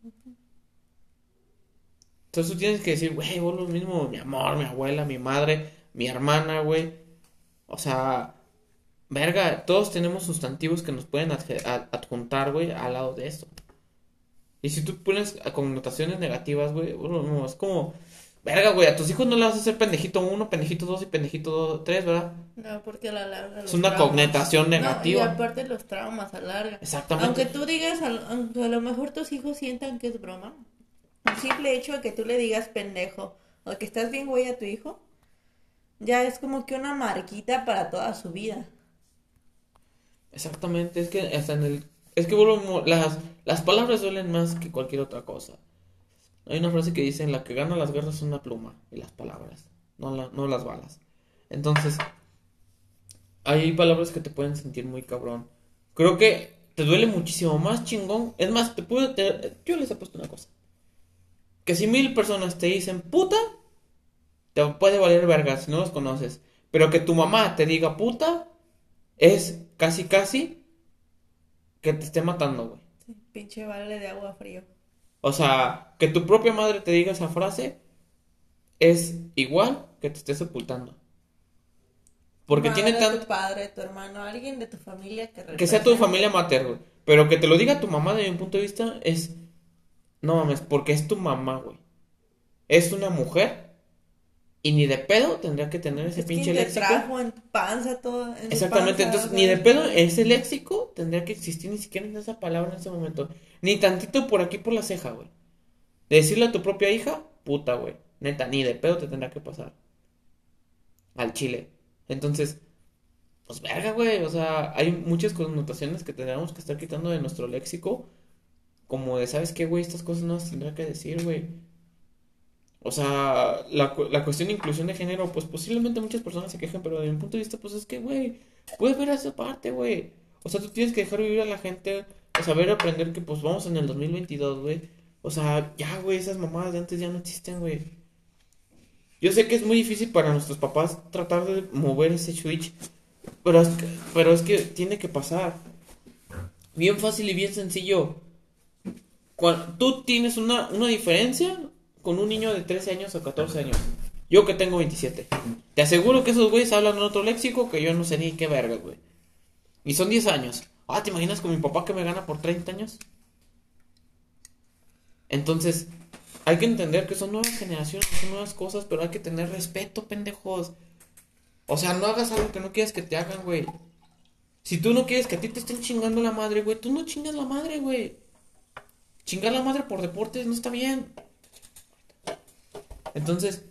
Entonces tú tienes que decir, güey, vuelvo lo mismo, mi amor, mi abuela, mi madre, mi hermana, güey. O sea, verga, todos tenemos sustantivos que nos pueden adje- ad- adjuntar, güey, al lado de esto. Y si tú pones a connotaciones negativas, güey, bueno, no, es como, verga, güey, a tus hijos no le vas a hacer pendejito uno, pendejito dos y pendejito dos, tres, ¿verdad? No, porque a la larga Es los una traumas. connotación No, y negativa. aparte los traumas a larga. Exactamente. Aunque tú digas, al- aunque a lo mejor tus hijos sientan que es broma, el simple hecho de que tú le digas pendejo o que estás bien güey a tu hijo, ya es como que una marquita para toda su vida. Exactamente, es que hasta en el... Es que vuelvo, mo- las, las palabras duelen más que cualquier otra cosa. Hay una frase que dice, la que gana las guerras es una pluma y las palabras, no, la, no las balas. Entonces, hay palabras que te pueden sentir muy cabrón. Creo que te duele muchísimo más chingón. Es más, te puedo... te- yo les he puesto una cosa. Que si mil personas te dicen puta, te puede valer verga si no los conoces. Pero que tu mamá te diga puta, es casi casi que te esté matando, güey. Sí, pinche vale de agua frío. O sea, que tu propia madre te diga esa frase es igual que te esté sepultando. Porque Madre, tiene tan... tu padre, tu hermano, alguien de tu familia que Que sea tu represente. familia materna, güey. Pero que te lo diga tu mamá, de mi punto de vista, es... No mames, porque es tu mamá, güey. Es una mujer y ni de pedo tendría que tener ese Es pinche quien te léxico. trajo en tu panza todo. En su Exactamente, panza, entonces o ni sea, de pedo ese léxico tendría que existir ni siquiera en esa palabra en ese momento. Ni tantito por aquí por la ceja, güey. De decirle a tu propia hija, puta, güey. Neta, ni de pedo te tendrá que pasar. Al chile. Entonces, pues verga, güey. O sea, hay muchas connotaciones que tendríamos que estar quitando de nuestro léxico. Como de, ¿sabes qué, güey? Estas cosas no las tendrá que decir, güey. O sea, la, cu- la cuestión de inclusión de género, pues posiblemente muchas personas se quejan, pero desde mi punto de vista, pues es que, güey, puedes ver esa parte, güey. O sea, tú tienes que dejar vivir a la gente, o saber aprender que, pues, vamos en el dos mil veintidós, güey. O sea, ya, güey, esas mamadas de antes ya no existen, güey. Yo sé que es muy difícil para nuestros papás tratar de mover ese switch, pero es que, pero es que tiene que pasar. Bien fácil y bien sencillo. Cuando tú tienes una, una diferencia con un niño de trece años o catorce años. Yo que tengo veintisiete. Te aseguro que esos güeyes hablan en otro léxico que yo no sé ni qué verga, güey. Y son diez años. Ah, ¿te imaginas con mi papá que me gana por treinta años? Entonces, hay que entender que son nuevas generaciones, son nuevas cosas, pero hay que tener respeto, pendejos. O sea, no hagas algo que no quieras que te hagan, güey. Si tú no quieres que a ti te estén chingando la madre, güey, tú no chingas la madre, güey. Chingar la madre por deportes no está bien. Entonces,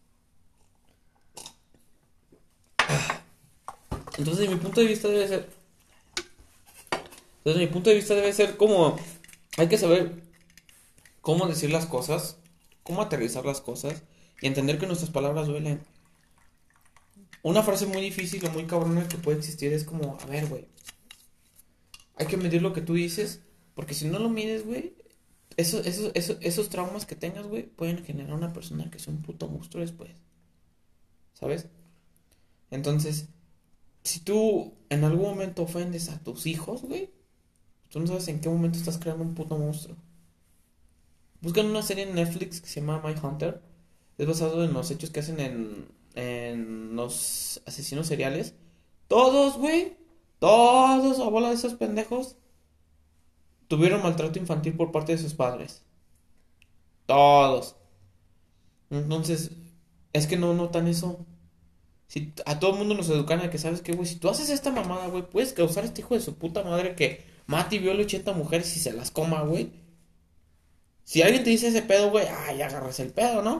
entonces mi punto de vista debe ser, entonces mi punto de vista debe ser como, hay que saber cómo decir las cosas, cómo aterrizar las cosas y entender que nuestras palabras duelen. Una frase muy difícil o muy cabrona que puede existir es como, a ver, güey, hay que medir lo que tú dices, porque si no lo mides, güey, eso, eso, eso, esos traumas que tengas, güey, pueden generar una persona que sea un puto monstruo después, ¿sabes? Entonces, si tú en algún momento ofendes a tus hijos, güey, tú no sabes en qué momento estás creando un puto monstruo. Buscan una serie en Netflix que se llama My Hunter. Es basado en los hechos que hacen en, en los asesinos seriales. Todos, güey, todos, a bola de esos pendejos, tuvieron maltrato infantil por parte de sus padres. Todos. Entonces, es que no notan eso. Si a todo el mundo nos educan a que sabes que, güey, si tú haces esta mamada, güey, puedes causar este hijo de su puta madre que mate y viole ochenta mujeres y se las coma, güey. Si alguien te dice ese pedo, güey, ah, ya agarras el pedo, ¿no?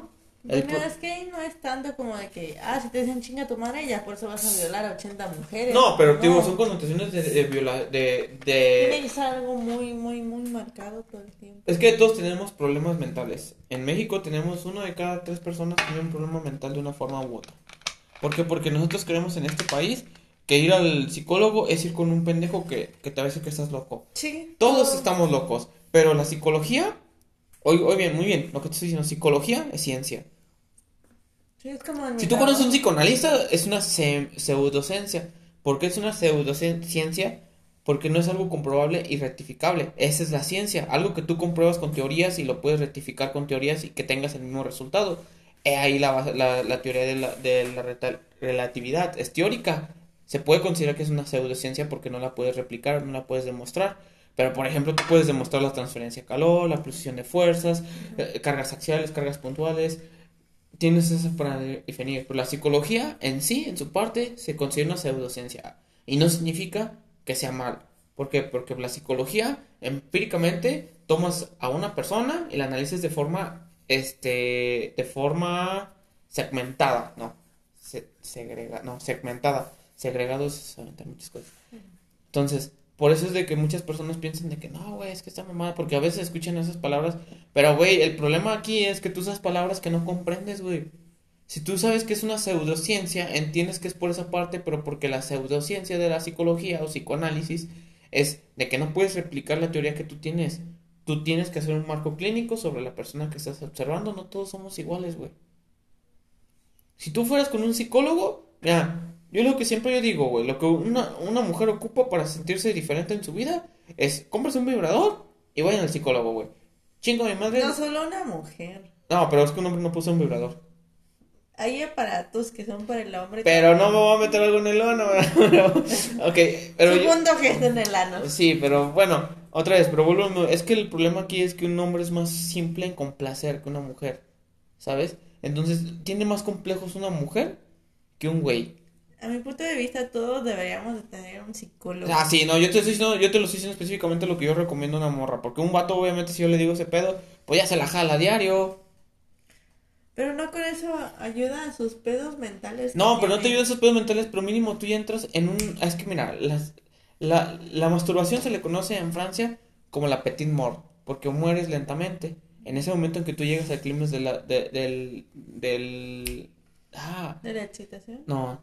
El Bueno, pro- es que ahí no es tanto como de que, ah, si te dicen chinga tu madre, ya por eso vas a violar a ochenta mujeres. No, pero digo, No. son connotaciones de, de viola, de, Tiene de... que ser algo muy, muy, muy marcado todo el tiempo. Es que todos tenemos problemas mentales. En México tenemos uno de cada tres personas que tiene un problema mental de una forma u otra. ¿Por qué? Porque nosotros creemos en este país que ir al psicólogo es ir con un pendejo que, que te va a decir que estás loco. Sí. Todos todo. estamos locos, pero la psicología, hoy, hoy bien, muy bien, lo que te estoy diciendo, psicología es ciencia. Sí, es como en mi Si tú conoces a un trabajo. psicoanalista, es una se- pseudociencia. ¿Por qué es una pseudociencia? Porque no es algo comprobable y rectificable. Esa es la ciencia. Algo que tú compruebas con teorías y lo puedes rectificar con teorías y que tengas el mismo resultado. He ahí la, base- la, la teoría de la, de la reta- relatividad. Es teórica. Se puede considerar que es una pseudociencia porque no la puedes replicar, no la puedes demostrar. Pero, por ejemplo, tú puedes demostrar la transferencia de calor, la precisión de fuerzas, eh, cargas axiales, cargas puntuales. Tienes eso para definir, pero la psicología en sí, en su parte, se considera una pseudociencia. Y no significa que sea mal. ¿Por qué? Porque la psicología, empíricamente, tomas a una persona y la analizas de forma, este, de forma segmentada, no, se, segrega, no, segmentada. Segregado es segmentar muchas cosas. Entonces, por eso es de que muchas personas piensan de que no, güey, es que está mamada, porque a veces escuchan esas palabras, pero, güey, el problema aquí es que tú usas palabras que no comprendes, güey. Si tú sabes que es una pseudociencia, entiendes que es por esa parte, pero porque la pseudociencia de la psicología o psicoanálisis es de que no puedes replicar la teoría que tú tienes. Tú tienes que hacer un marco clínico sobre la persona que estás observando, no todos somos iguales, güey. Si tú fueras con un psicólogo, mira, yo lo que siempre yo digo, güey, lo que una, una mujer ocupa para sentirse diferente en su vida es cómprase un vibrador y vayan al psicólogo, güey. Chingo mi madre. No solo una mujer. No, pero es que un hombre no puso un vibrador. Hay aparatos que son para el hombre. Pero no también. me voy a meter algo en el ano, ¿verdad? Ok, pero yo... Segundo que es en el ano. Sí, pero bueno, otra vez, pero vuelvo a lo- es que el problema aquí es que un hombre es más simple en complacer que una mujer, ¿sabes? Entonces, tiene más complejos una mujer que un güey. A mi punto de vista, todos deberíamos de tener un psicólogo. Ah, sí, no, yo te estoy diciendo, yo te lo estoy diciendo específicamente lo que yo recomiendo a una morra, porque un vato, obviamente, si yo le digo ese pedo, pues ya se la jala a diario. Pero no con eso ayuda a sus pedos mentales. que No, pero no te tiene. ayudan esos pedos mentales, pero mínimo tú ya entras en un... Es que mira, las, la, la masturbación se le conoce en Francia como la petite mort, porque mueres lentamente. En ese momento en que tú llegas al clímax de la, de- del... del... Ah, ¿De la excitación? no,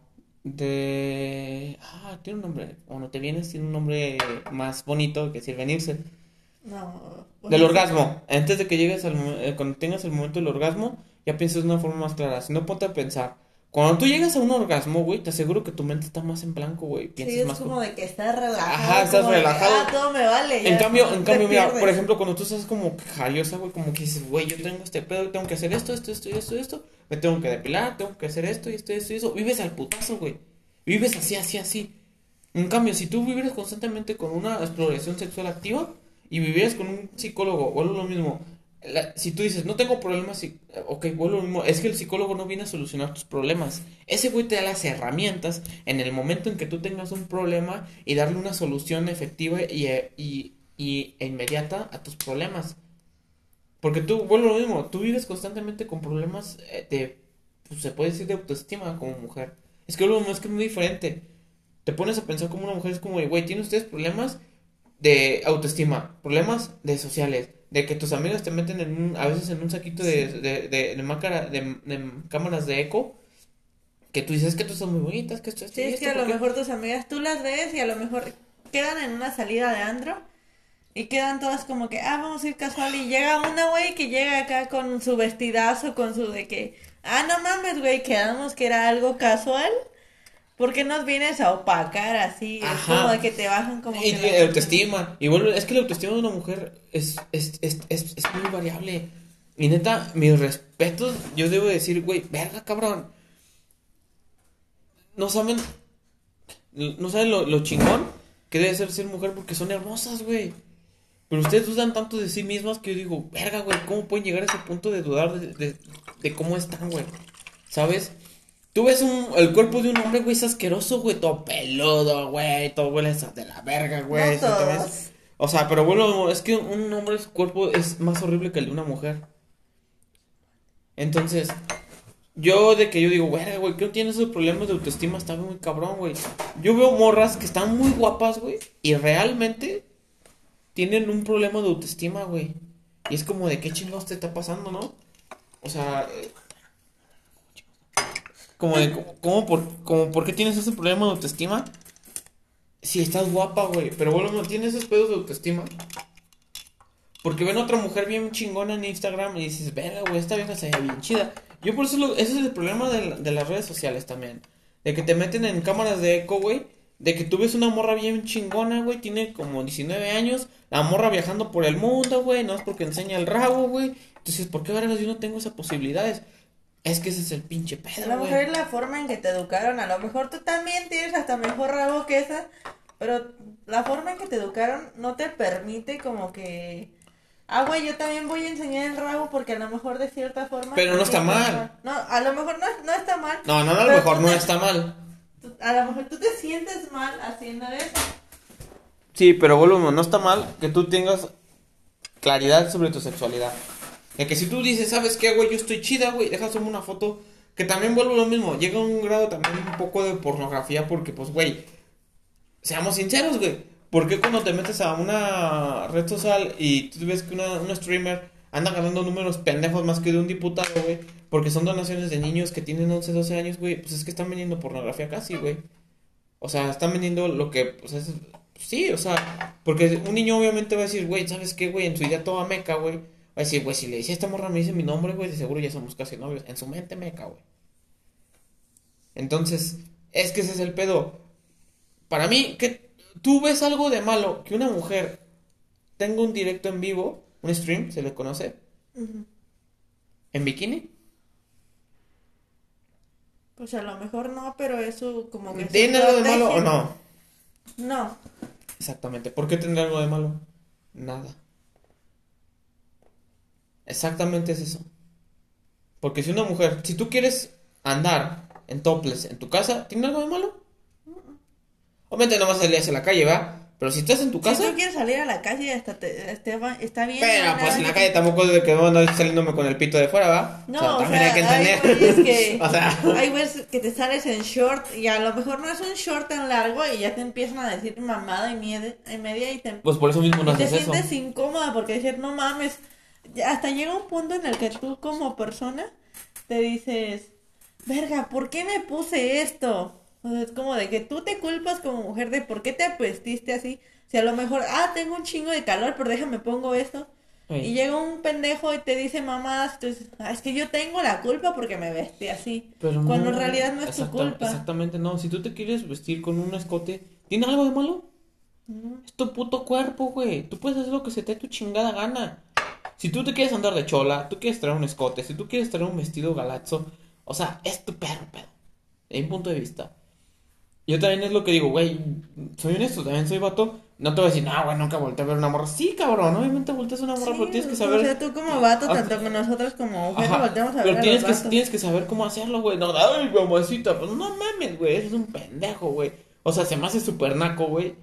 de... Ah, tiene un nombre, cuando te vienes tiene un nombre más bonito que decir venirse. No. Del Bueno, orgasmo. Antes de que llegues al mo- eh, cuando tengas el momento del orgasmo, ya piensas de una forma más clara. Si no, ponte a pensar. Cuando tú llegas a un orgasmo, güey, te aseguro que tu mente está más en blanco, güey. sí, Piensas es más como con- de que estás relajado. Ajá, estás como de que, relajado. ah, todo me vale. En ya, cambio, en te cambio, mira, pierdes. por ejemplo, cuando tú estás como jariosa, güey, como que dices, güey, yo tengo este pedo, tengo que hacer esto, esto, esto y esto, esto, me tengo que depilar, tengo que hacer esto y esto y esto y eso. Vives al putazo, güey. Vives así, así, así. En cambio, si tú vivieras constantemente con una exploración sexual activa y vivieras con un psicólogo, vuelvo lo mismo. La- si tú dices, no tengo problemas, si- ok, vuelvo lo mismo. Es que el psicólogo no viene a solucionar tus problemas. Ese güey te da las herramientas en el momento en que tú tengas un problema y darle una solución efectiva y, eh, y, y e inmediata a tus problemas. Porque tú, vuelvo lo mismo, tú vives constantemente con problemas eh, de, pues se puede decir de autoestima como mujer. Es que lo mismo es que es muy diferente. Te pones a pensar como una mujer, es como, de, güey, ¿tienen ustedes problemas de autoestima, problemas de sociales, de que tus amigas te meten en un, a veces en un saquito de, de, de, de, mácara- de- de cámaras de eco, que tú dices que tú estás muy bonitas, que esto, esto Sí, y es esto, que a lo porque- mejor tus amigas tú las ves y a lo mejor quedan en una salida de andro y quedan todas como que, ah, vamos a ir casual y llega una güey que llega acá con su vestidazo, con su de que, ah, no mames, güey, quedamos que era algo casual. ¿Por qué nos vienes a opacar así? Es Ajá. como de que te bajan como Y que tiene la autoestima. Y vuelve, es que la autoestima de una mujer es, es, es, es, es muy variable. Y neta, mis respetos, yo debo decir, güey, verga, cabrón. No saben, no saben lo, lo chingón que debe ser ser mujer porque son hermosas, güey. Pero ustedes dudan tanto de sí mismas que yo digo, verga, güey, ¿cómo pueden llegar a ese punto de dudar de, de, de cómo están, güey? ¿Sabes? Tú ves un, el cuerpo de un hombre, güey, es asqueroso, güey, todo peludo, güey, todo huele a de la verga, güey. No ¿sí te todos. ves? O sea, pero bueno, es que un hombre, su cuerpo es más horrible que el de una mujer. Entonces, yo de que yo digo, güey, güey, ¿qué no tienes esos problemas de autoestima? Está muy cabrón, güey. Yo veo morras que están muy guapas, güey, y realmente tienen un problema de autoestima, güey. Y es como de qué chingados te está pasando, ¿no? O sea, eh, como de, ¿cómo, cómo por, como, ¿por qué tienes ese problema de autoestima? Si estás guapa, güey, pero bueno, no tienes esos pedos de autoestima. Porque ven a otra mujer bien chingona en Instagram y dices, verga, güey, esta vieja se ve bien chida. Yo por eso, lo, ese es el problema de, la- de las redes sociales también. De que te meten en cámaras de eco, güey. De que tú ves una morra bien chingona, güey, tiene como diecinueve años. La morra viajando por el mundo, güey, no es porque enseña el rabo, güey. Entonces, ¿por qué vergas yo no tengo esas posibilidades? Es que ese es el pinche A pedo, lo güey. mejor es la forma en que te educaron, a lo mejor tú también tienes hasta mejor rabo que esa, pero la forma en que te educaron no te permite como que, ah, güey, yo también voy a enseñar el rabo porque a lo mejor de cierta forma... Pero te no está sientes mal. No, a lo mejor no, no está mal. No, no, no, a lo pero mejor tú no te- está mal. tú- A lo mejor tú te sientes mal haciendo eso. Sí, pero vuelvo, no está mal que tú tengas claridad sobre tu sexualidad. De que si tú dices, ¿sabes qué, güey? Yo estoy chida, güey, déjame una foto. Que también vuelvo lo mismo. Llega a un grado también un poco de pornografía porque, pues, güey, seamos sinceros, güey. ¿Por qué cuando te metes a una red social y tú ves que una, una streamer anda ganando números pendejos más que de un diputado, güey? Porque son donaciones de niños que tienen once, doce años, güey. Pues es que están vendiendo pornografía casi, güey. O sea, están vendiendo lo que, pues es... Sí, o sea, porque un niño obviamente va a decir, güey, ¿sabes qué, güey? En su idea toda meca, güey. Va a decir, güey, si le dice a esta morra, me dice mi nombre, güey, de seguro ya somos casi novios. En su mente meca, güey. Entonces, es que ese es el pedo. Para mí, que tú ves algo de malo que una mujer tenga un directo en vivo, un stream, se le conoce, Ujú. en bikini. Pues a lo mejor no, pero eso como que se ¿Tiene algo de malo o protege. no? No, Exactamente. ¿Por qué tendría algo de malo? Nada. Exactamente es eso. Porque si una mujer, si tú quieres andar en topless en tu casa, ¿tiene algo de malo? Obviamente no vas a salir hacia la calle, ¿va? Pero si estás en tu si casa, tú quieres salir a la calle hasta te, este, va- está bien. pero no hay pues nada en la que- calle tampoco es de que van a ir saliéndome con el pito de fuera, ¿va? No, o sea, o también sea, hay que hay entender. güeyes que, O sea, hay güeyes que te sales en short y a lo mejor no es un short tan largo y ya te empiezan a decir mamada y media, y media y te, pues por eso mismo no y te haces eso. sientes incómoda porque decir, no mames, ya hasta llega un punto en el que tú como persona te dices, verga, ¿por qué me puse esto? O sea, es como de que tú te culpas como mujer de por qué te vestiste así. Si a lo mejor, ah, tengo un chingo de calor, pero déjame pongo esto. Ey. Y llega un pendejo y te dice mamás, entonces, ah, es que yo tengo la culpa porque me vestí así. Pero Cuando no, en realidad no es tu exacta- culpa. Exactamente, no. Si tú te quieres vestir con un escote, ¿tiene algo de malo? No. Es tu puto cuerpo, güey. Tú puedes hacer lo que se te dé tu chingada gana. Si tú te quieres andar de chola, tú quieres traer un escote, si tú quieres traer un vestido galazo, o sea, es tu perro, pedo. De mi punto de vista. Yo también es lo que digo, güey, soy honesto, también soy vato. No te voy a decir, no, güey, nunca volteé a ver una morra. Sí, cabrón, obviamente volteas a una morra, Sí, pero tienes que o saber. sea, tú como vato, Ah, tanto con nosotros como mujeres, ajá, volteamos a ver pero a tienes los que, vatos. tienes que saber cómo hacerlo, güey. No, ay, mamacita, pues no mames, güey, eres un pendejo, güey. O sea, se me hace súper naco, güey.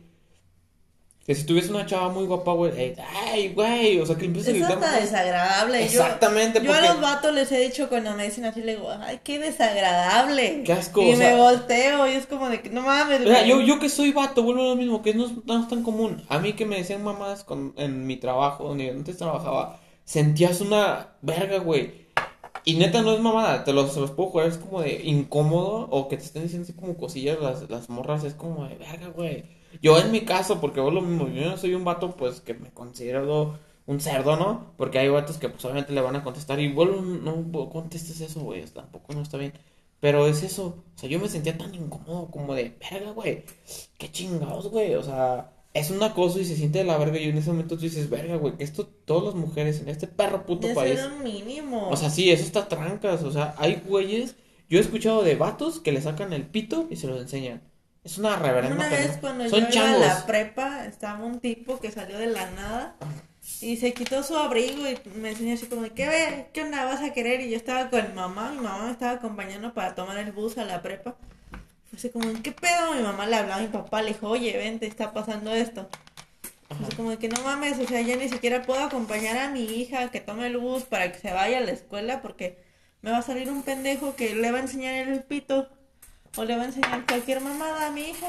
Que si tuviese una chava muy guapa, güey, eh, ay, güey, o sea, que le empiece a Es gritar. hasta desagradable. Exactamente, Yo, yo porque- a los vatos les he dicho cuando me dicen así, le digo, ay, qué desagradable. Qué asco, Y o me sea- volteo y es como de que no mames, Mira, güey. yo, yo que soy vato, vuelvo a lo mismo, que no es, no es tan común. A mí que me decían mamás con, en mi trabajo, donde yo antes trabajaba, sentías una verga, güey. Y neta no es mamada, te los, se los puedo jugar, es como de incómodo, o que te estén diciendo así como cosillas las, las morras, es como de verga, güey. Yo en mi caso, porque vos lo mismo, yo no soy un vato, pues, que me considero un cerdo, ¿no? Porque hay vatos que, pues, obviamente le van a contestar, y vuelvo, no contestes eso, güey, tampoco no está bien. Pero es eso, o sea, yo me sentía tan incómodo como de, verga, güey, qué chingados, güey, o sea, es un acoso y se siente de la verga y en ese momento tú dices, verga, güey, que esto, todas las mujeres en este perro puto Ya país, será un mínimo. o sea, sí, eso está trancas, o sea, hay güeyes, yo he escuchado de vatos que le sacan el pito y se los enseñan, es una reverenda Una pena. vez cuando Son yo iba changos. a la prepa, estaba un tipo que salió de la nada y se quitó su abrigo y me enseñó así como, de, ¿qué ve? ¿Qué onda vas a querer? Y yo estaba con mi mamá, mi mamá me estaba acompañando para tomar el bus a la prepa. Fue así como, ¿qué pedo? Mi mamá le hablaba a mi papá, le dijo, oye, ven, te está pasando esto. Ajá. Así como de que no mames, o sea, ya ni siquiera puedo acompañar a mi hija que tome el bus para que se vaya a la escuela porque me va a salir un pendejo que le va a enseñar el pito o le va a enseñar cualquier mamada a mi hija.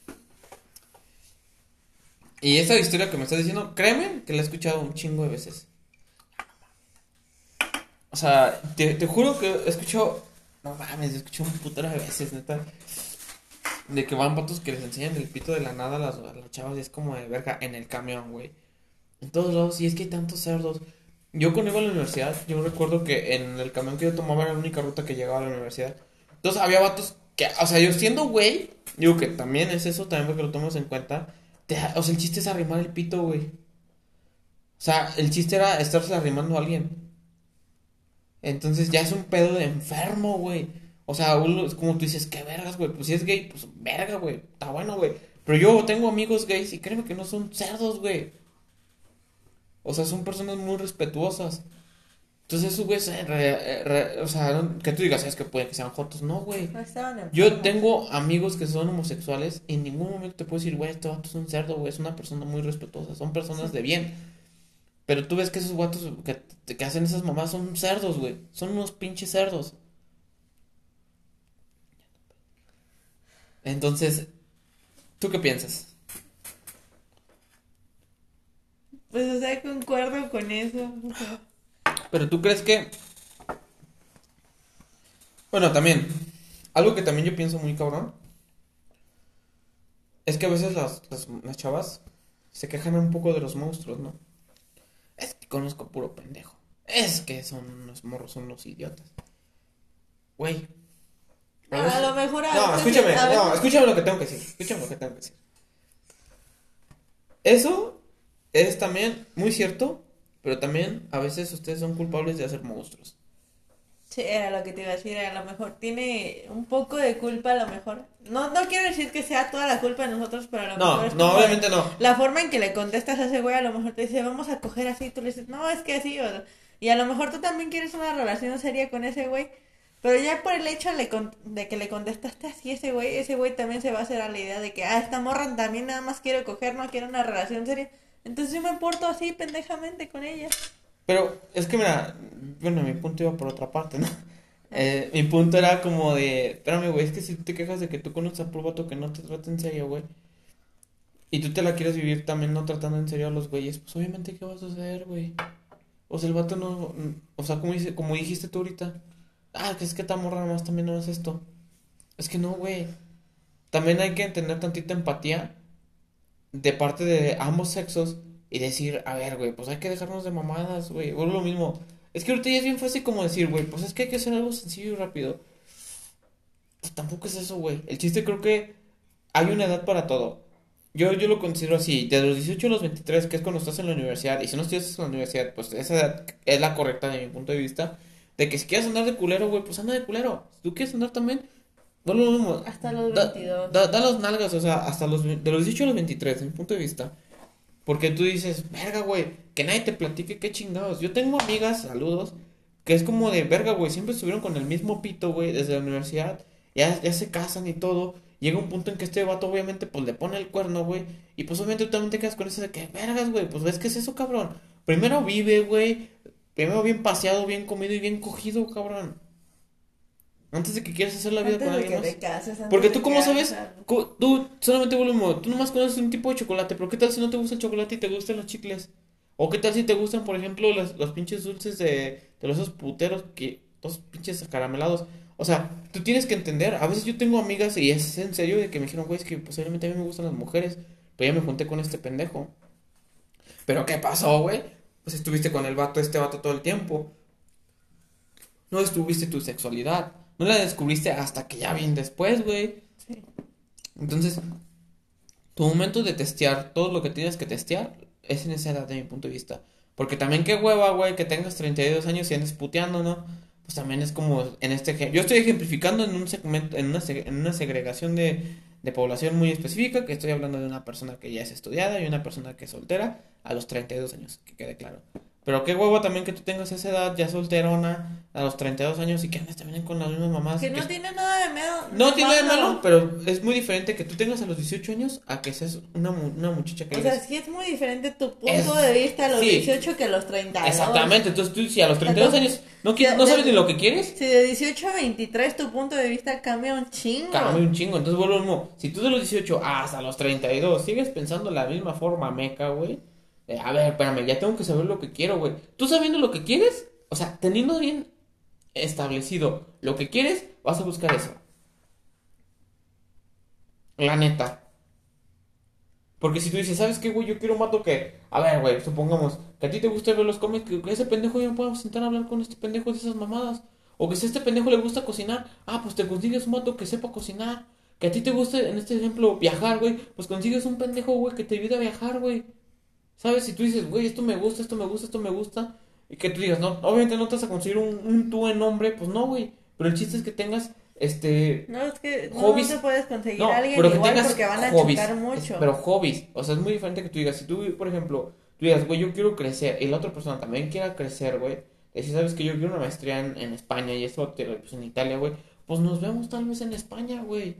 Y esta historia que me estás diciendo, créeme que la he escuchado un chingo de veces. O sea, te, te juro que he escuchado, no mames, he escuchado un putero de veces, neta. De que van patos que les enseñan el pito de la nada a las, a las chavas y es como de verga en el camión, güey. En todos lados, y es que hay tantos cerdos. Yo cuando iba a la universidad, yo recuerdo que en el camión que yo tomaba era la única ruta que llegaba a la universidad. Entonces había vatos que, o sea, yo siendo güey, digo que también es eso, también porque lo tomamos en cuenta. Te, o sea, el chiste es arrimar el pito, güey. O sea, el chiste era estarse arrimando a alguien. Entonces ya es un pedo de enfermo, güey. O sea, uno, es como tú dices, qué vergas, güey. Pues si es gay, pues verga, güey. Está bueno, güey. Pero yo tengo amigos gays y créeme que no son cerdos, güey. O sea, son personas muy respetuosas. Entonces esos güeyes, eh, re- re- o sea, no- que tú digas, es que puede que sean jotos. No, güey. No estaban Yo enfermos. tengo amigos que son homosexuales y en ningún momento te puedo decir, güey, este vato es un cerdo, güey. Es una persona muy respetuosa. Son personas Sí. de bien. Pero tú ves que esos vatos que, que hacen esas mamás son cerdos, güey. Son unos pinches cerdos. Entonces, ¿tú qué piensas? Pues, o sea, concuerdo con eso. O sea, Pero tú crees que... Bueno, también, algo que también yo pienso muy cabrón, es que a veces las, las, las chavas se quejan un poco de los monstruos, ¿no? Es que conozco puro pendejo. Es que son unos morros, son unos idiotas. Güey. no, A a veces... lo mejor a No, veces, escúchame, a no, veces- escúchame lo que tengo que decir. Escúchame lo que tengo que decir. Eso es también muy cierto, pero también a veces ustedes son culpables de hacer monstruos. Sí, era lo que te iba a decir, a lo mejor tiene un poco de culpa, a lo mejor. No, no quiero decir que sea toda la culpa de nosotros, pero a lo mejor No, es no, como obviamente no. la forma en que le contestas a ese güey, a lo mejor te dice, vamos a coger así, tú le dices, no, es que así, o- y a lo mejor tú también quieres una relación seria con ese güey, pero ya por el hecho le con- de que le contestaste así a ese güey, ese güey también se va a hacer a la idea de que, ah, esta morra también nada más quiere coger, no quiere una relación seria, entonces yo me porto así pendejamente con ella. Pero es que mira, bueno, mi punto iba por otra parte, ¿no? Eh, mi punto era como de, espérame, güey, es que si tú te quejas de que tú conoces a puro vato que no te trata en serio, güey, y tú te la quieres vivir también no tratando en serio a los güeyes, pues obviamente, ¿qué va a suceder, güey? O sea, el vato no, o sea, como, dice, como dijiste tú ahorita, ah, que es que esta morra nomás también no hace esto. Es que no, güey. También hay que tener tantita empatía de parte de ambos sexos y decir, a ver, güey, pues hay que dejarnos de mamadas, güey. O lo mismo. Es que ahorita ya es bien fácil como decir, güey, pues es que hay que hacer algo sencillo y rápido. Pues tampoco es eso, güey. El chiste creo que hay una edad para todo. Yo, yo lo considero así, de los dieciocho a los veintitrés, que es cuando estás en la universidad, y si no estudias en la universidad, pues esa edad es la correcta de mi punto de vista, de que si quieres andar de culero, güey, pues anda de culero. Si tú quieres andar también, no lo mismo. Hasta los Da, veintidós. da, da las nalgas, o sea, hasta los, ve- de los dieciocho a los veintitrés, de mi punto de vista. Porque tú dices, verga, güey, que nadie te platique qué chingados. Yo tengo amigas, saludos, que es como de, verga, güey, siempre estuvieron con el mismo pito, güey, desde la universidad. Ya, ya se casan y todo. Llega un punto en que este vato, obviamente, pues le pone el cuerno, güey. Y pues obviamente tú también te quedas con eso de que, vergas, güey, pues ves que es eso, cabrón. Primero vive, güey. Primero bien paseado, bien comido y bien cogido, cabrón. Antes de que quieras hacer la vida Antes con de alguien que más. te cases, antes Porque de tú, que ¿cómo hagas sabes? algo. Co- Tú solamente volvemos. Tú nomás conoces un tipo de chocolate. Pero ¿qué tal si no te gusta el chocolate y te gustan los chicles? ¿O qué tal si te gustan, por ejemplo, los, los pinches dulces de, de los esos puteros que. Los pinches caramelados. O sea, tú tienes que entender. A veces yo tengo amigas y es en serio de que me dijeron, güey, es que posiblemente a mí me gustan las mujeres. Pero ya me junté con este pendejo. ¿Pero qué pasó, güey? Pues estuviste con el vato, este vato todo el tiempo. No descubriste tu sexualidad. No la descubriste hasta que ya bien después, güey. Sí. Entonces, tu momento de testear todo lo que tienes que testear es en esa edad de mi punto de vista. Porque también qué hueva, güey, que tengas treinta y dos años y andes puteando, ¿no? Pues también es como en este ejemplo. Yo estoy ejemplificando en un segmento, en una, seg- en una segregación de, de población muy específica, que estoy hablando de una persona que ya es estudiada y una persona que es soltera a los treinta y dos años, que quede claro. Pero qué huevo también que tú tengas esa edad ya solterona a los treinta y dos años y que andes también con las mismas mamás. Que Que no tiene nada de medio, no tiene nada de malo. malo, pero es muy diferente que tú tengas a los dieciocho años a que seas una, mu- una muchacha que O sea, digas, sí es muy diferente tu punto Es- de vista a los sí. dieciocho que a los treinta y dos. Exactamente, entonces tú si a los treinta y dos años no, Si quieres, no de- sabes ni lo que quieres, Si de dieciocho a veintitrés tu punto de vista cambia un chingo. cambia un chingo. Entonces vuelvo al mismo. Si tú de los dieciocho hasta los treinta y dos sigues pensando de la misma forma meca, güey. de, a ver, espérame, ya tengo que saber lo que quiero, güey. Tú sabiendo lo que quieres, o sea, teniendo bien establecido lo que quieres, vas a buscar eso. La neta. Porque si tú dices, ¿sabes qué, güey? Yo quiero un vato que... A ver, güey, supongamos que a ti te gusta ver los cómics, que, que ese pendejo ya no pueda sentar a hablar con este pendejo de esas mamadas. O que si a este pendejo le gusta cocinar, ah, pues te consigues un vato que sepa cocinar. Que a ti te guste, en este ejemplo, viajar, güey, pues consigues un pendejo, güey, que te ayude a viajar, güey. ¿Sabes? Si tú dices, güey, esto me gusta, esto me gusta, esto me gusta, y que tú digas, no, obviamente no te vas a conseguir un, un tú en hombre, pues no, güey. Pero el chiste es que tengas, este, No, es que no, no hobbies. te puedes conseguir No, a alguien pero que igual tengas porque van a hobbies. chocar Es- mucho. pero hobbies. O sea, es muy diferente que tú digas, si tú, por ejemplo, tú digas, güey, yo quiero crecer, y la otra persona también quiera crecer, güey. Y si sabes que yo quiero una maestría en, en España y eso, te- pues en Italia, güey. Pues nos vemos tal vez en España, güey.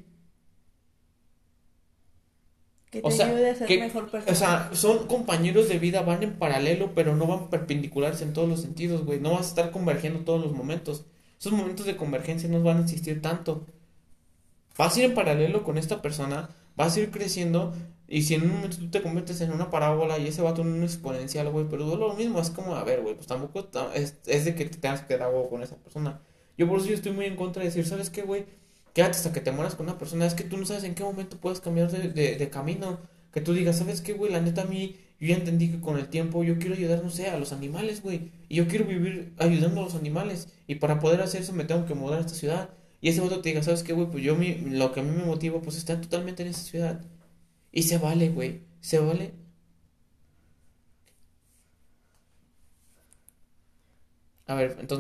Que O te sea, ayude a ser que, mejor persona. o sea, son compañeros de vida, van en paralelo, pero no van perpendiculares en todos los sentidos, güey. No vas a estar convergiendo todos los momentos. Esos momentos de convergencia no van a existir tanto. Vas a ir en paralelo con esta persona, vas a ir creciendo, y si en un momento tú te conviertes en una parábola y ese vato en un exponencial, güey, pero es lo mismo, es como, a ver, güey, pues tampoco ta- es, es de que te tengas que dar huevo con esa persona. Yo por eso yo estoy muy en contra de decir, ¿sabes qué, güey? Quédate hasta que te mueras con una persona, es que tú no sabes en qué momento puedes cambiar de, de, de camino, que tú digas, ¿sabes qué, güey? La neta a mí, yo ya entendí que con el tiempo yo quiero ayudar, no sé, a los animales, güey, y yo quiero vivir ayudando a los animales, y para poder hacer eso me tengo que mudar a esta ciudad. Y ese vato te diga, ¿sabes qué, güey? Pues yo, mi, lo que a mí me motiva, pues estar totalmente en esa ciudad. Y se vale, güey. Se vale. A ver, entonces.